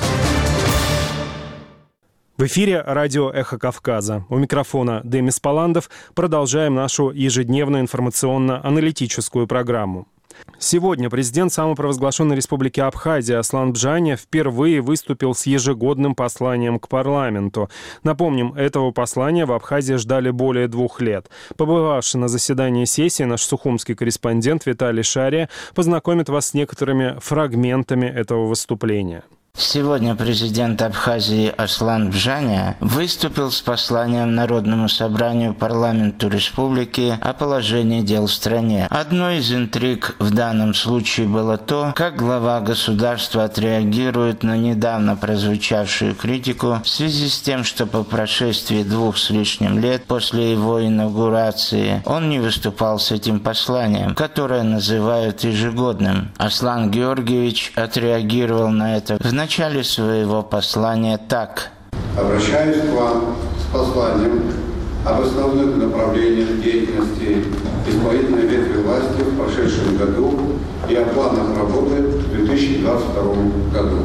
В эфире радио «Эхо Кавказа». У микрофона Демис Паландов. Продолжаем нашу ежедневную информационно-аналитическую программу. Сегодня президент самопровозглашенной Республики Абхазия Аслан Бжаня впервые выступил с ежегодным посланием к парламенту. Напомним, этого послания в Абхазии ждали более двух лет. Побывавший на заседании сессии, наш сухумский корреспондент Виталий Шария познакомит вас с некоторыми фрагментами этого выступления. Сегодня президент Абхазии Аслан Бжаня выступил с посланием Народному собранию парламенту республики о положении дел в стране. Одной из интриг в данном случае было то, как глава государства отреагирует на недавно прозвучавшую критику в связи с тем, что по прошествии двух с лишним лет после его инаугурации он не выступал с этим посланием, которое называют ежегодным. Аслан Георгиевич отреагировал на это в В начале своего послания так. Обращаюсь к вам с посланием об основных направлениях деятельности исполнительной ветви власти в прошедшем году и о планах работы в две тысячи двадцать втором году.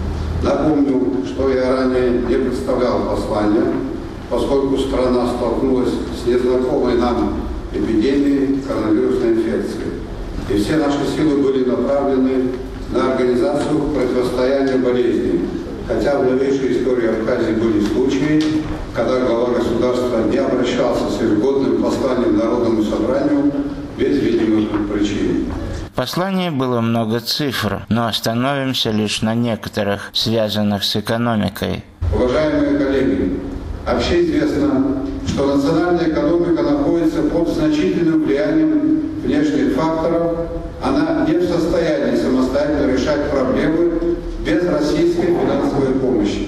Напомню, что я ранее не представлял послания, поскольку страна столкнулась с незнакомой нам эпидемией коронавирусной инфекции, и все наши силы были направлены на организацию противостояния болезни, хотя в новейшей истории Абхазии были случаи, когда глава государства не обращался с ежегодным посланием Народному собранию без видимых причин. В послании было много цифр, но остановимся лишь на некоторых, связанных с экономикой. Уважаемые коллеги, общеизвестно, что национальная экономика находится под значительным влиянием внешних факторов. Она не в состоянии самостоятельно решать проблемы без российской финансовой помощи.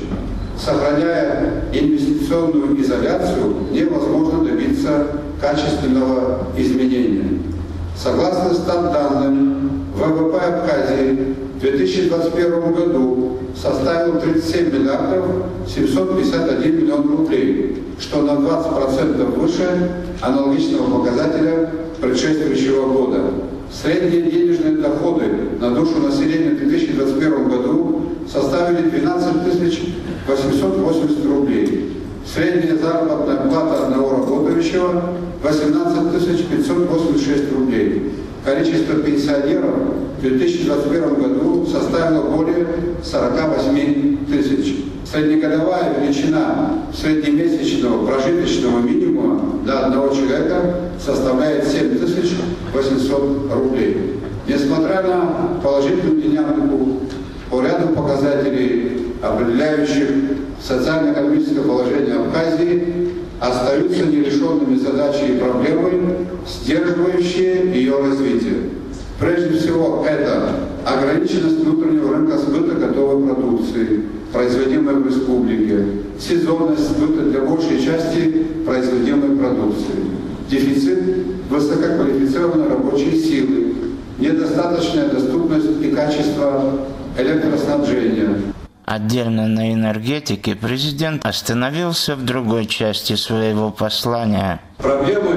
Сохраняя инвестиционную изоляцию, невозможно добиться качественного изменения. Согласно статданным, ВВП Абхазии в две тысячи двадцать первом году составил тридцать семь миллиардов семьсот пятьдесят один миллион рублей, что на двадцать процентов выше аналогичного показателя предшествующего года. Средние денежные доходы на душу населения в две тысячи двадцать первом году составили двенадцать тысяч восемьсот восемьдесят рублей. Средняя заработная плата одного работающего – восемнадцать тысяч пятьсот восемьдесят шесть рублей. Количество пенсионеров в две тысячи двадцать первом году составило более сорок восемь тысяч. Среднегодовая величина среднемесячного прожиточного минимума для одного человека составляет семь тысяч восемьсот рублей. Несмотря на положительную динамику по ряду показателей, определяющих социально-экономическое положение Абхазии, остаются нерешенными задачи и проблемы, сдерживающие ее развитие. Прежде всего, это ограниченность внутреннего рынка сбыта готовой продукции, производимой в республике, сезонность сбыта для большей части производимой продукции, дефицит высококвалифицированной рабочей силы, недостаточная доступность и качество электроснабжения. Отдельно на энергетике президент остановился в другой части своего послания. Проблемы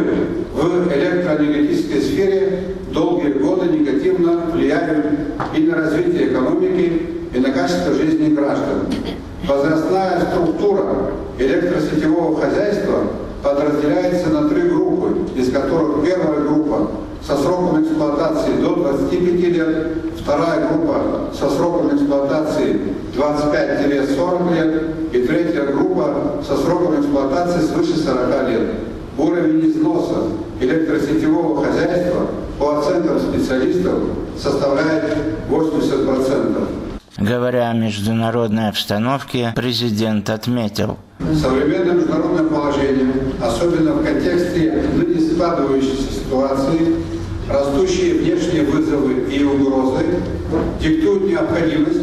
в электроэнергетической сфере долгие годы негативно влияют и на развитие экономики, и на качество жизни граждан. Возрастная структура электросетевого хозяйства подразделяется на три группы, из которых первая группа со сроком эксплуатации до двадцати пяти лет, вторая группа со сроком эксплуатации двадцать пять - сорок лет и третья группа со сроком эксплуатации свыше сорока лет. Уровень износа электросетевого хозяйства по оценкам специалистов составляет восемьдесят процентов. Говоря о международной обстановке, президент отметил: современное международное положение, особенно в контексте ныне складывающейся ситуации, растущие внешние вызовы и угрозы диктуют необходимость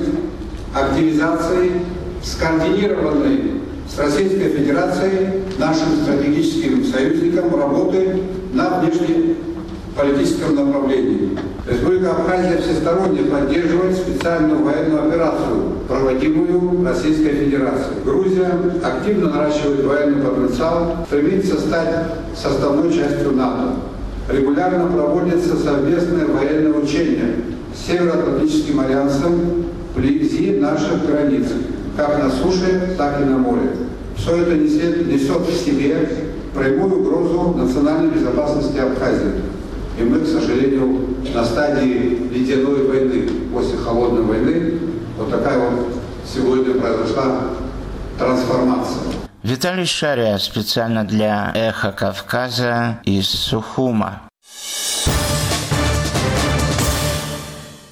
активизации скоординированной с Российской Федерацией, нашим стратегическим союзникам, работы на внешнеполитическом направлении. Республика Абхазия всесторонне поддерживает специальную военную операцию, проводимую Российской Федерацией. Грузия активно наращивает военный потенциал, стремится стать составной частью НАТО. Регулярно проводятся совместные военные учения с Североатлантическим альянсом вблизи наших границ, как на суше, так и на море. Все это несет, несет в себе прямую угрозу национальной безопасности Абхазии. И мы, к сожалению, на стадии ледяной войны, после холодной войны, вот такая вот сегодня произошла трансформация. Виталий Шария специально для «Эхо Кавказа» из Сухума.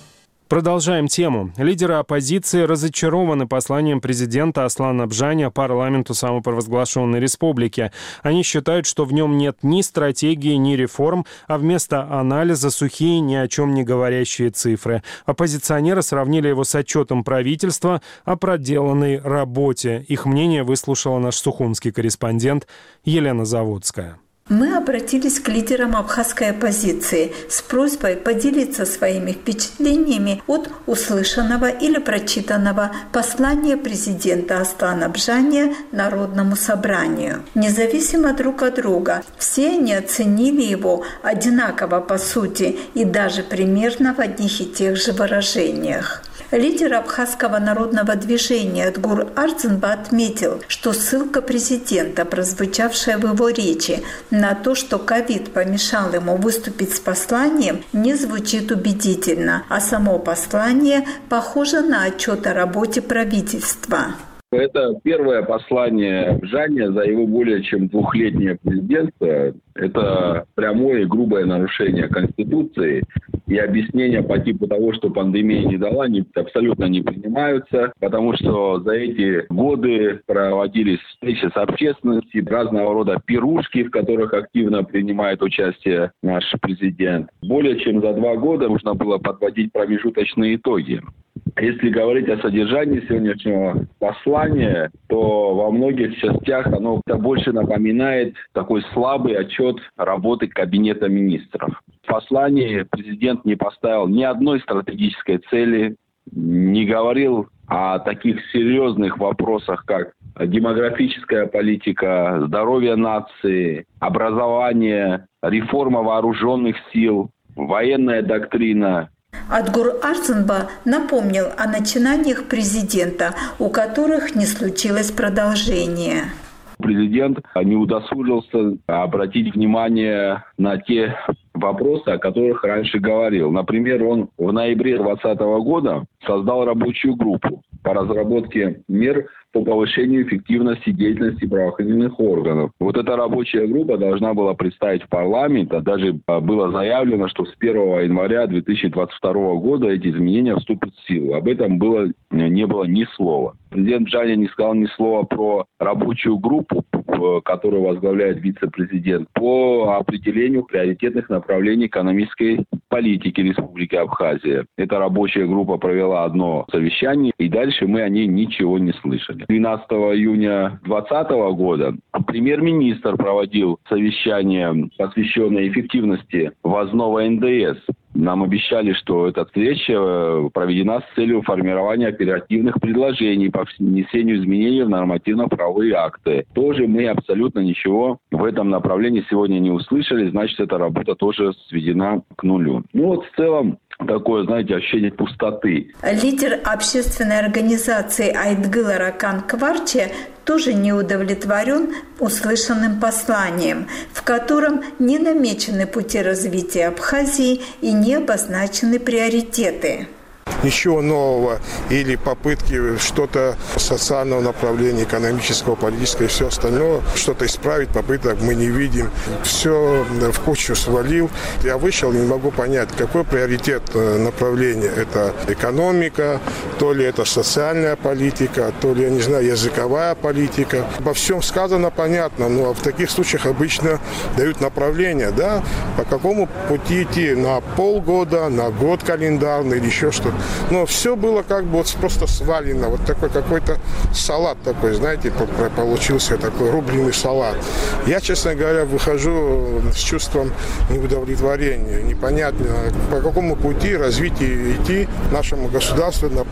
Продолжаем тему. Лидеры оппозиции разочарованы посланием президента Аслана Бжаня парламенту самопровозглашенной республики. Они считают, что в нем нет ни стратегии, ни реформ, а вместо анализа сухие, ни о чем не говорящие цифры. Оппозиционеры сравнили его с отчетом правительства о проделанной работе. Их мнение выслушала наш сухумский корреспондент Елена Заводская. Мы обратились к лидерам абхазской оппозиции с просьбой поделиться своими впечатлениями от услышанного или прочитанного послания президента Аслана Бжаня Народному собранию. Независимо друг от друга, все они оценили его одинаково по сути и даже примерно в одних и тех же выражениях. Лидер абхазского народного движения Адгур Арцинба отметил, что ссылка президента, прозвучавшая в его речи, на то, что ковид помешал ему выступить с посланием, не звучит убедительно, а само послание похоже на отчет о работе правительства. Это первое послание Бжаня за его более чем двухлетнее президентство. Это прямое и грубое нарушение Конституции. И объяснения по типу того, что пандемия не дала, не, абсолютно не принимаются, потому что за эти годы проводились встречи с общественностью, разного рода пирушки, в которых активно принимает участие наш президент. Более чем за два года нужно было подводить промежуточные итоги. Если говорить о содержании сегодняшнего послания, то во многих частях оно больше напоминает такой слабый отчет работы Кабинета министров. В послании президент не поставил ни одной стратегической цели, не говорил о таких серьезных вопросах, как демографическая политика, здоровье нации, образование, реформа вооруженных сил, военная доктрина. Адгур Арцинба напомнил о начинаниях президента, у которых не случилось продолжения. Президент не удосужился обратить внимание на те вопросы, о которых раньше говорил. Например, он в ноябре двадцатого года создал рабочую группу по разработке мер по повышению эффективности деятельности правоохранительных органов. Вот эта рабочая группа должна была представить в парламент, а даже было заявлено, что с первого января две тысячи двадцать второго года эти изменения вступят в силу. Об этом было, не было ни слова. Президент Бжаня не сказал ни слова про рабочую группу, которую возглавляет вице-президент, по определению приоритетных направлений экономической политики Республики Абхазия. Эта рабочая группа провела одно совещание, и дальше мы о ней ничего не слышали. двенадцатого июня двадцатого года премьер-министр проводил совещание, посвященное эффективности ввозного эн дэ эс. Нам обещали, что эта встреча проведена с целью формирования оперативных предложений по внесению изменений в нормативно-правовые акты. Тоже мы абсолютно ничего в этом направлении сегодня не услышали, значит, эта работа тоже сведена к нулю. Ну вот в целом такое, знаете, ощущение пустоты. Лидер общественной организации Айтгыла Ракан Кварче тоже не удовлетворен услышанным посланием, в котором не намечены пути развития Абхазии и не обозначены приоритеты. Ничего нового или попытки что-то социального направления, экономического, политического и все остальное, что-то исправить, попыток мы не видим. Все в кучу свалил. Я вышел, не могу понять, какой приоритет направления. Это экономика, то ли это социальная политика, то ли, я не знаю, языковая политика. Обо всем сказано понятно, но в таких случаях обычно дают направление, да, по какому пути идти, на полгода, на год календарный или еще что-то. Но все было как бы вот просто свалено. Вот такой какой-то салат такой, знаете, получился такой рубленый салат. Я, честно говоря, выхожу с чувством неудовлетворения. Непонятно, по какому пути развития идти нашему государству на,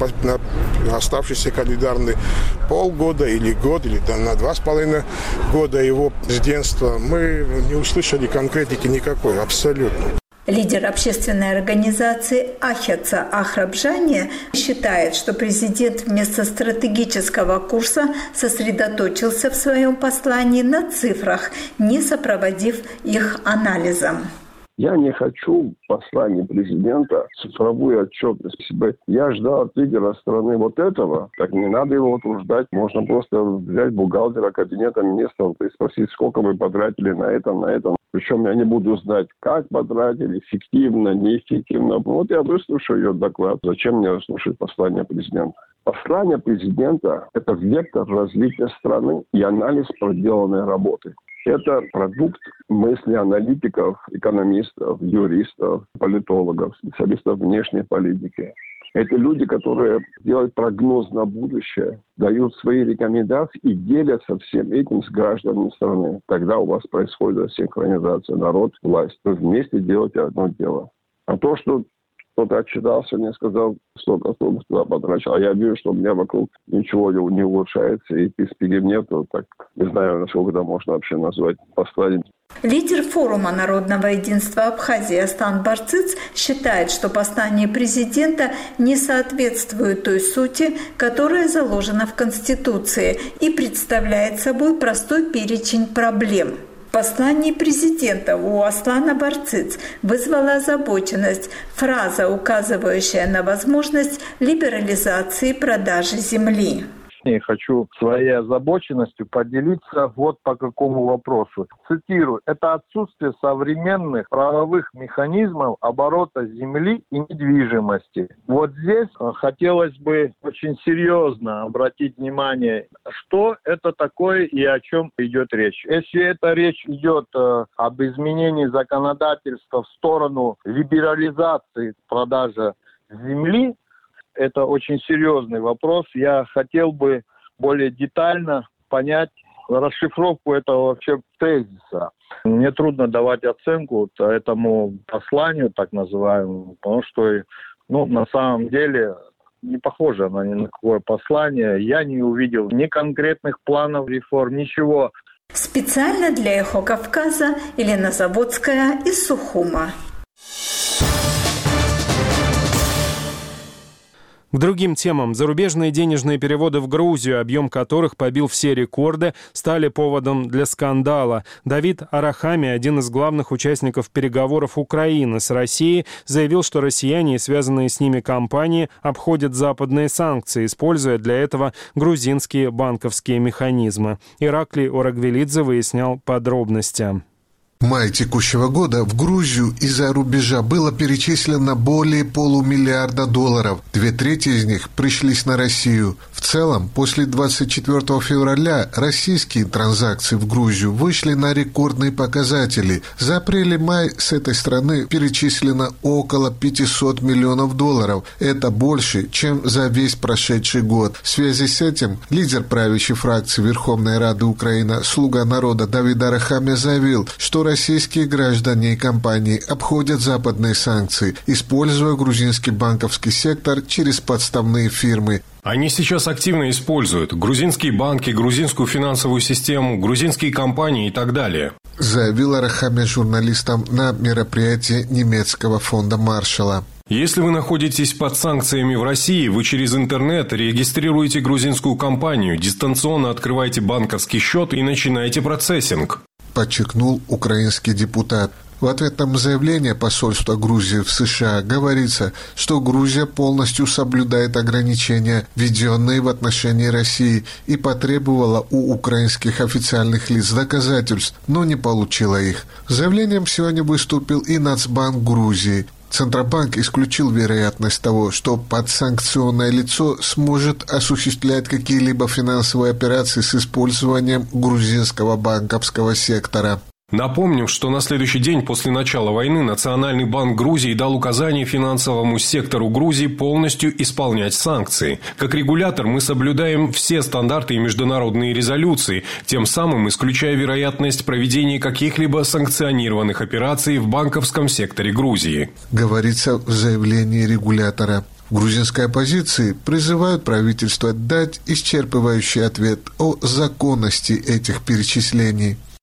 на оставшийся календарный полгода или год, или там, на два с половиной года его президентства. Мы не услышали конкретики никакой, абсолютно. Лидер общественной организации Ахяца Ахраб Бжаня считает, что президент вместо стратегического курса сосредоточился в своем послании на цифрах, не сопроводив их анализом. Я не хочу в послании президента цифровую отчетность. Если бы я ждал от лидера страны вот этого, так не надо его утруждать. Можно просто взять бухгалтера кабинета министров и спросить, сколько вы потратили на это, на это. Причем я не буду знать, как потратили, эффективно, неэффективно. Вот я выслушаю ее доклад. Зачем мне слушать послание президента? Послание президента – это вектор развития страны и анализ проделанной работы. Это продукт мысли аналитиков, экономистов, юристов, политологов, специалистов внешней политики. Это люди, которые делают прогноз на будущее, дают свои рекомендации и делятся всем этим с гражданами страны. Тогда у вас происходит синхронизация народ, власть. Вы вместе делаете одно дело. А то, что кто-то отчитался, мне сказал, столько, столько туда потрачал. А я вижу, что у меня вокруг ничего не улучшается, и перспектив нету. Так не знаю, насколько это можно вообще назвать посланием. Лидер форума народного единства Абхазии Аслан Барцыц считает, что послание президента не соответствует той сути, которая заложена в Конституции, и представляет собой простой перечень проблем. В послании президента у Аслана Барцыц вызвала озабоченность фраза, указывающая на возможность либерализации продажи земли. Я хочу своей озабоченностью поделиться вот по какому вопросу. Цитирую. Это отсутствие современных правовых механизмов оборота земли и недвижимости. Вот здесь хотелось бы очень серьезно обратить внимание, что это такое и о чем идет речь. Если эта речь идет э, об изменении законодательства в сторону либерализации продажи земли, это очень серьезный вопрос. Я хотел бы более детально понять расшифровку этого вообще тезиса. Мне трудно давать оценку этому посланию, так называемому, потому что, ну, на самом деле не похоже оно ни на какое послание. Я не увидел ни конкретных планов реформ, ничего. Специально для «Эхо Кавказа» Елена Заводская из Сухума. К другим темам. Зарубежные денежные переводы в Грузию, объем которых побил все рекорды, стали поводом для скандала. Давид Арахами, один из главных участников переговоров Украины с Россией, заявил, что россияне и связанные с ними компании обходят западные санкции, используя для этого грузинские банковские механизмы. Ираклий Орагвелидзе выяснял подробности. В мае текущего года в Грузию из-за рубежа было перечислено более полумиллиарда долларов. Две трети из них пришлись на Россию. В целом, после двадцать четвёртого февраля российские транзакции в Грузию вышли на рекордные показатели. За апрель и май с этой страны перечислено около пятьсот миллионов долларов. Это больше, чем за весь прошедший год. В связи с этим лидер правящей фракции Верховной Рады Украины «Слуга народа» Давид Арахами заявил, что российские граждане и компании обходят западные санкции, используя грузинский банковский сектор через подставные фирмы. Они сейчас активно используют грузинские банки, грузинскую финансовую систему, грузинские компании и так далее. Заявил Арахами журналистам на мероприятии немецкого фонда Маршалла. Если вы находитесь под санкциями в России, вы через интернет регистрируете грузинскую компанию, дистанционно открываете банковский счет и начинаете процессинг. Подчеркнул украинский депутат. В ответном заявлении посольства Грузии в США говорится, что Грузия полностью соблюдает ограничения, введенные в отношении России, и потребовала у украинских официальных лиц доказательств, но не получила их. С заявлением сегодня выступил и Нацбанк Грузии. Центробанк исключил вероятность того, что подсанкционное лицо сможет осуществлять какие-либо финансовые операции с использованием грузинского банковского сектора. Напомним, что на следующий день после начала войны Национальный банк Грузии дал указание финансовому сектору Грузии полностью исполнять санкции. Как регулятор мы соблюдаем все стандарты и международные резолюции, тем самым исключая вероятность проведения каких-либо санкционированных операций в банковском секторе Грузии. Говорится в заявлении регулятора. В грузинской оппозиции призывают правительство дать исчерпывающий ответ о законности этих перечислений.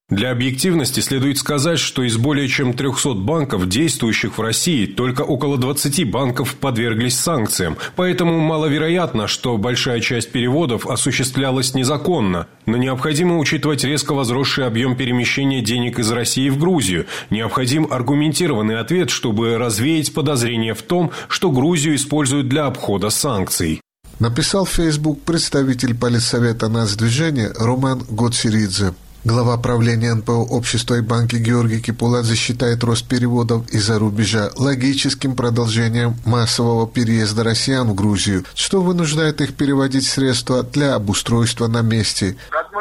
Для объективности следует сказать, что из более чем трехсот банков, действующих в России, только около двадцати банков подверглись санкциям. Поэтому маловероятно, что большая часть переводов осуществлялась незаконно. Но необходимо учитывать резко возросший объем перемещения денег из России в Грузию. Необходим аргументированный ответ, чтобы развеять подозрения в том, что Грузию используют для обхода санкций. Написал в Facebook представитель политсовета Нацдвижения Роман Гоцеридзе. Глава правления эн пэ о общества и банки Георгий Кипуладзе считает рост переводов из-за рубежа логическим продолжением массового переезда россиян в Грузию, что вынуждает их переводить средства для обустройства на месте.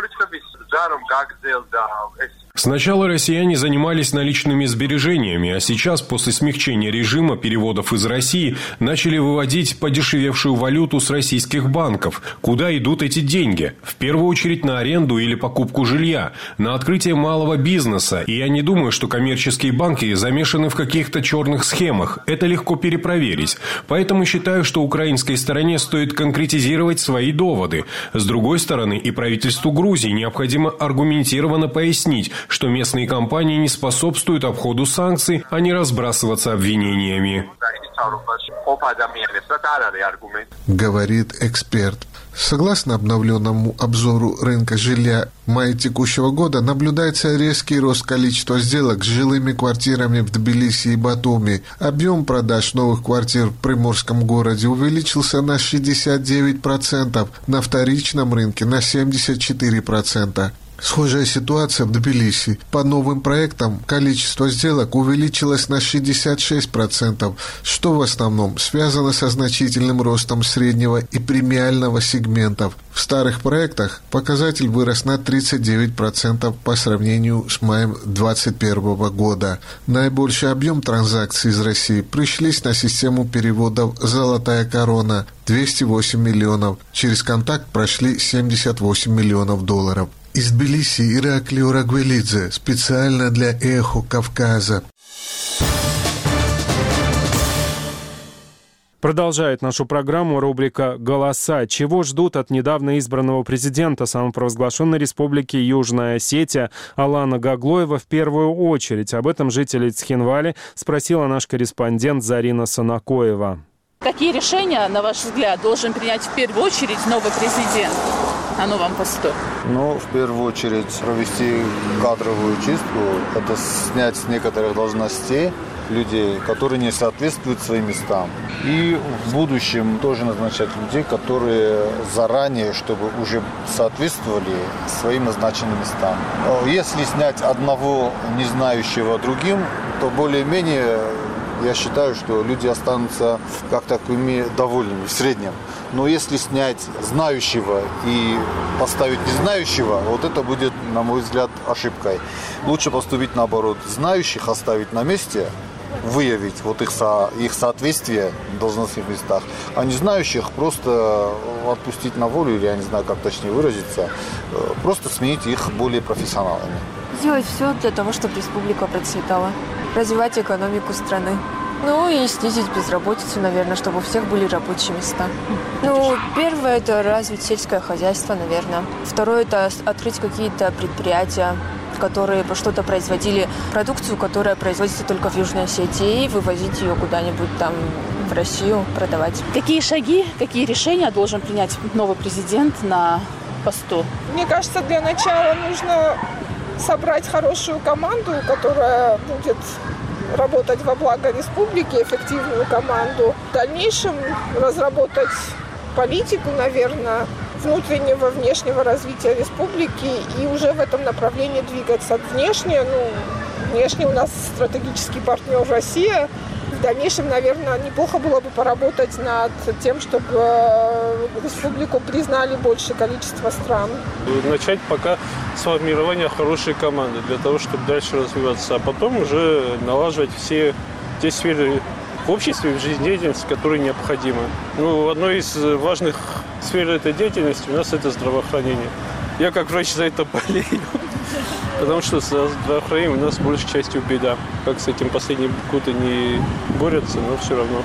Сначала россияне занимались наличными сбережениями, а сейчас, после смягчения режима переводов из России, начали выводить подешевевшую валюту с российских банков. Куда идут эти деньги? В первую очередь на аренду или покупку жилья, на открытие малого бизнеса. И я не думаю, что коммерческие банки замешаны в каких-то черных схемах. Это легко перепроверить. Поэтому считаю, что украинской стороне стоит конкретизировать свои доводы. С другой стороны, и правительству Грузии необходимо аргументированно пояснить, что местные компании не способствуют обходу санкций, а не разбрасываться обвинениями. Говорит эксперт. Согласно обновленному обзору рынка жилья в мае текущего года, наблюдается резкий рост количества сделок с жилыми квартирами в Тбилиси и Батуми. Объем продаж новых квартир в приморском городе увеличился на шестьдесят девять процентов, на вторичном рынке на семьдесят четыре процента. Схожая ситуация в Тбилиси. По новым проектам количество сделок увеличилось на шестьдесят шесть процентов, что в основном связано со значительным ростом среднего и премиального сегментов. В старых проектах показатель вырос на тридцать девять процентов по сравнению с маем две тысячи двадцать первого года. Наибольший объем транзакций из России пришлись на систему переводов «Золотая корона» – двести восемь миллионов. Через контакт прошли семьдесят восемь миллионов долларов. Из Тбилиси Ираклий Урагвелидзе специально для «Эхо Кавказа». Продолжает нашу программу рубрика «Голоса». Чего ждут от недавно избранного президента самопровозглашенной республики Южная Осетия Алана Гаглоева в первую очередь? Об этом жителей Цхинвали спросила наш корреспондент Зарина Санакоева. Какие решения, на ваш взгляд, должен принять в первую очередь новый президент на новом посту? Ну, в первую очередь провести кадровую чистку, это снять с некоторых должностей людей, которые не соответствуют своим местам. И в будущем тоже назначать людей, которые заранее, чтобы уже соответствовали своим назначенным местам. Если снять одного, не знающего другим, то более-менее я считаю, что люди останутся как такими довольными в среднем. Но если снять знающего и поставить незнающего, вот это будет, на мой взгляд, ошибкой. Лучше поступить наоборот. Знающих оставить на месте, выявить вот их, со, их соответствие в должностных местах, а не знающих просто отпустить на волю, или я не знаю, как точнее выразиться, просто сменить их более профессионалами. Сделать все для того, чтобы республика процветала, развивать экономику страны. Ну и снизить безработицу, наверное, чтобы у всех были рабочие места. Ну, первое – это развить сельское хозяйство, наверное. Второе – это открыть какие-то предприятия, которые бы что-то производили, продукцию, которая производится только в Южной Осетии, и вывозить ее куда-нибудь там в Россию, продавать. Какие шаги, какие решения должен принять новый президент на посту? Мне кажется, для начала нужно собрать хорошую команду, которая будет работать во благо республики, эффективную команду. В дальнейшем разработать политику, наверное, внутреннего, внешнего развития республики и уже в этом направлении двигаться. Внешне, ну, внешне у нас стратегический партнер Россия. В дальнейшем, наверное, неплохо было бы поработать над тем, чтобы республику признали большее количество стран. Начать пока с формирования хорошей команды для того, чтобы дальше развиваться, а потом уже налаживать все те сферы в обществе, в жизнедеятельности, которые необходимы. Ну, одной из важных сфер этой деятельности у нас это здравоохранение. Я как врач за это болею. Потому что со здравоохранением у нас большей частью беда. Как с этим последние годы не борются, но все равно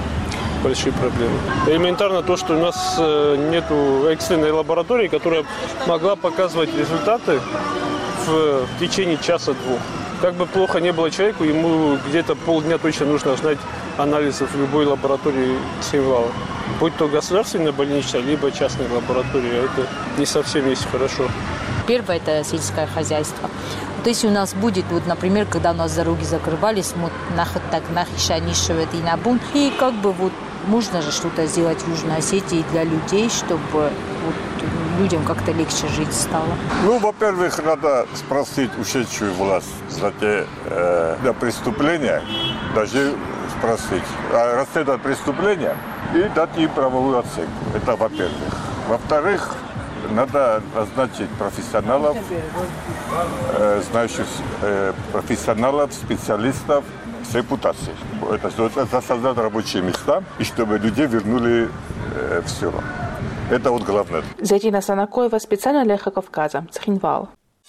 большие проблемы. Элементарно то, что у нас нет экстренной лаборатории, которая могла показывать результаты в течение часа-двух. Как бы плохо не было человеку, ему где-то полдня точно нужно знать анализов в любой лаборатории символа. Будь то государственная больничная, либо частная лаборатория. Это не совсем есть хорошо. Первое – это сельское хозяйство. То есть у нас будет, вот, например, когда у нас дороги закрывались, вот наход так нахишанишевет и набун, и как бы вот можно же что-то сделать в Южной Осетии для людей, чтобы вот, людям как-то легче жить стало. Ну, во-первых, надо спросить ушедшую власть за те э, для преступления, даже спросить, а расследовать преступления и дать им правовую оценку. Это во-первых. Во-вторых, надо назначить профессионалов, э, знающих э, профессионалов, специалистов с репутацией. Это, это создать рабочие места, и чтобы людей вернули э, в село. Это вот главное. Зарина Санакоева, специально для Эхо Кавказа, Цхинвал.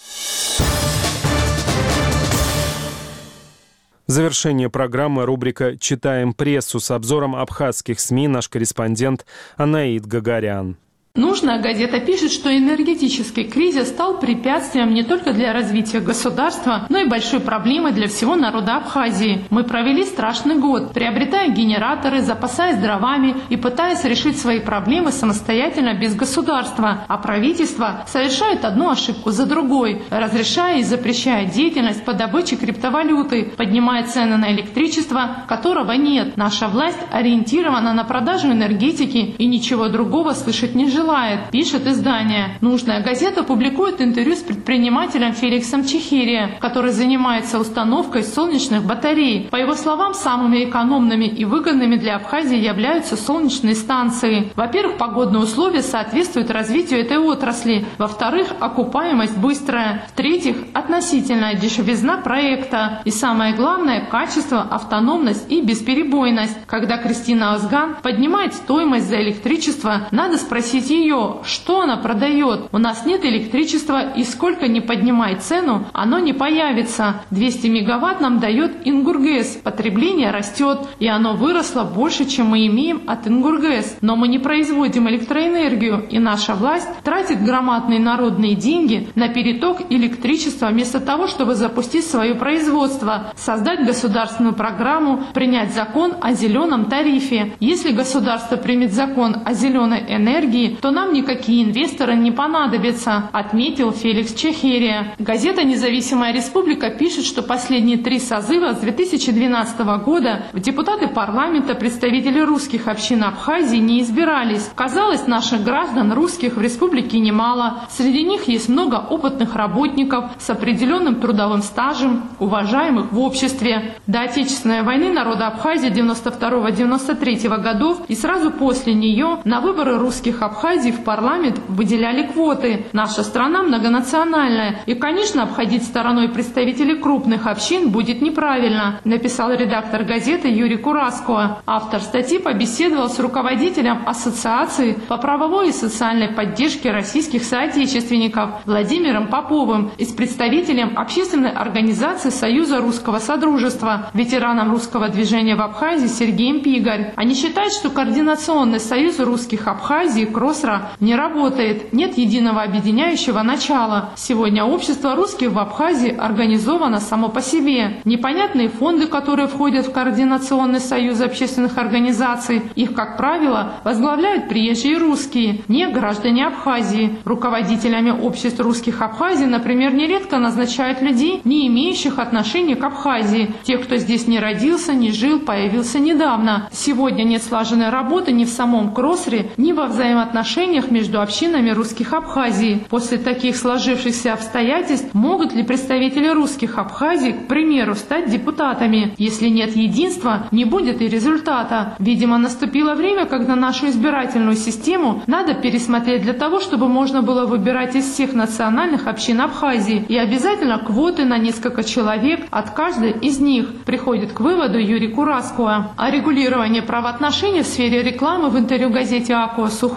Завершение программы рубрика «Читаем прессу» с обзором абхазских СМИ наш корреспондент Анаид Гагарян. Нужная газета пишет, что энергетический кризис стал препятствием не только для развития государства, но и большой проблемой для всего народа Абхазии. Мы провели страшный год, приобретая генераторы, запасаясь дровами и пытаясь решить свои проблемы самостоятельно без государства. А правительство совершает одну ошибку за другой, разрешая и запрещая деятельность по добыче криптовалюты, поднимая цены на электричество, которого нет. Наша власть ориентирована на продажу энергетики и ничего другого слышать не желает. Желает, пишет издание. Нужная газета публикует интервью с предпринимателем Феликсом Чехирия, который занимается установкой солнечных батарей. По его словам, самыми экономными и выгодными для Абхазии являются солнечные станции. Во-первых, погодные условия соответствуют развитию этой отрасли. Во-вторых, окупаемость быстрая. В-третьих, относительная дешевизна проекта. И самое главное, качество, автономность и бесперебойность. Когда Кристина Озган поднимает стоимость за электричество, надо спросить ее, что она продает. У нас нет электричества, и сколько ни поднимай цену, оно не появится. двести мегаватт нам дает Ингургэс. Потребление растет, и оно выросло больше, чем мы имеем от Ингургэс. Но мы не производим электроэнергию, и наша власть тратит громадные народные деньги на переток электричества вместо того, чтобы запустить свое производство, создать государственную программу, принять закон о зеленом тарифе. Если государство примет закон о зеленой энергии, то нам никакие инвесторы не понадобятся, отметил Феликс Чехирия. Газета «Независимая республика» пишет, что последние три созыва с две тысячи двенадцатого года в депутаты парламента представители русских общин Абхазии не избирались. Казалось, наших граждан русских в республике немало. Среди них есть много опытных работников с определенным трудовым стажем, уважаемых в обществе. До Отечественной войны народа Абхазии девяносто второго — девяносто третьего годов и сразу после нее на выборы русских Абхазий в парламент выделяли квоты. Наша страна многонациональная, и, конечно, обходить стороной представителей крупных общин будет неправильно, написал редактор газеты Юрий Кураско. Автор статьи побеседовал с руководителем Ассоциации по правовой и социальной поддержке российских соотечественников Владимиром Поповым и с представителем общественной организации Союза Русского Содружества, ветераном русского движения в Абхазии Сергеем Пигарь. Они считают, что Координационный союз русских Абхазии КРОСРА не работает, нет единого объединяющего начала. Сегодня общество русских в Абхазии организовано само по себе. Непонятные фонды, которые входят в Координационный союз общественных организаций, их, как правило, возглавляют приезжие русские, не граждане Абхазии. Руководителями обществ русских Абхазии, например, нередко назначают людей, не имеющих отношения к Абхазии, тех, кто здесь не родился, не жил, появился недавно. Сегодня нет слаженной работы ни в самом КРОСРе, ни во взаимоотношениях между общинами русских Абхазии. После таких сложившихся обстоятельств могут ли представители русских Абхазии, к примеру, стать депутатами? Если нет единства, не будет и результата. Видимо, наступило время, когда нашу избирательную систему надо пересмотреть для того, чтобы можно было выбирать из всех национальных общин Абхазии. И обязательно квоты на несколько человек от каждой из них, приходит к выводу Юрий Кураско. О регулировании правоотношений в сфере рекламы в интервью газете «Акуа Сухум» рассказал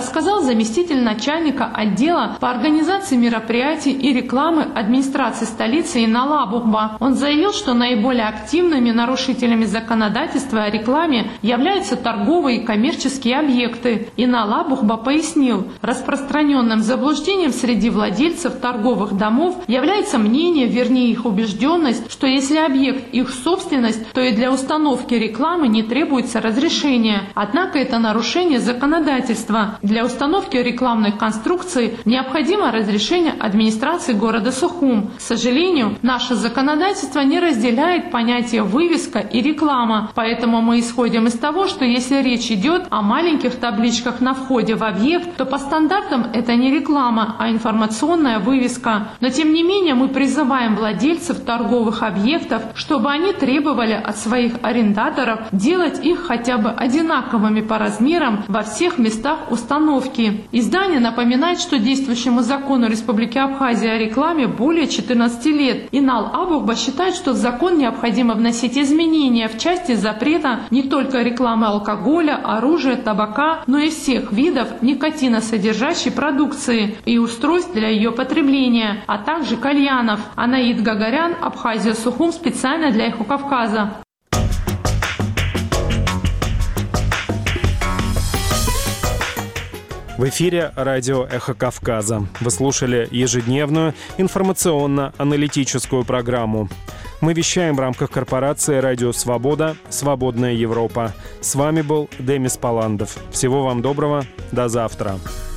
рассказал заместитель начальника отдела по организации мероприятий и рекламы администрации столицы Инал Абухба. Он заявил, что наиболее активными нарушителями законодательства о рекламе являются торговые и коммерческие объекты. Инал Абухба пояснил, распространенным заблуждением среди владельцев торговых домов является мнение, вернее их убежденность, что если объект их собственность, то и для установки рекламы не требуется разрешения. Однако это нарушение законодательства. Для установки рекламной конструкции необходимо разрешение администрации города Сухум. К сожалению, наше законодательство не разделяет понятия вывеска и реклама, поэтому мы исходим из того, что если речь идет о маленьких табличках на входе в объект, то по стандартам это не реклама, а информационная вывеска. Но тем не менее мы призываем владельцев торговых объектов, чтобы они требовали от своих арендаторов делать их хотя бы одинаковыми по размерам во всех местах установки. Издание напоминает, что действующему закону Республики Абхазия о рекламе более четырнадцати лет. Инал Абухба считает, что в закон необходимо вносить изменения в части запрета не только рекламы алкоголя, оружия, табака, но и всех видов никотиносодержащей продукции и устройств для ее потребления, а также кальянов. Анаид Гагарян, Абхазия, Сухум, специально для Эхо Кавказа. В эфире радио «Эхо Кавказа». Вы слушали ежедневную информационно-аналитическую программу. Мы вещаем в рамках корпорации «Радио Свобода. Свободная Европа». С вами был Демис Паландов. Всего вам доброго. До завтра.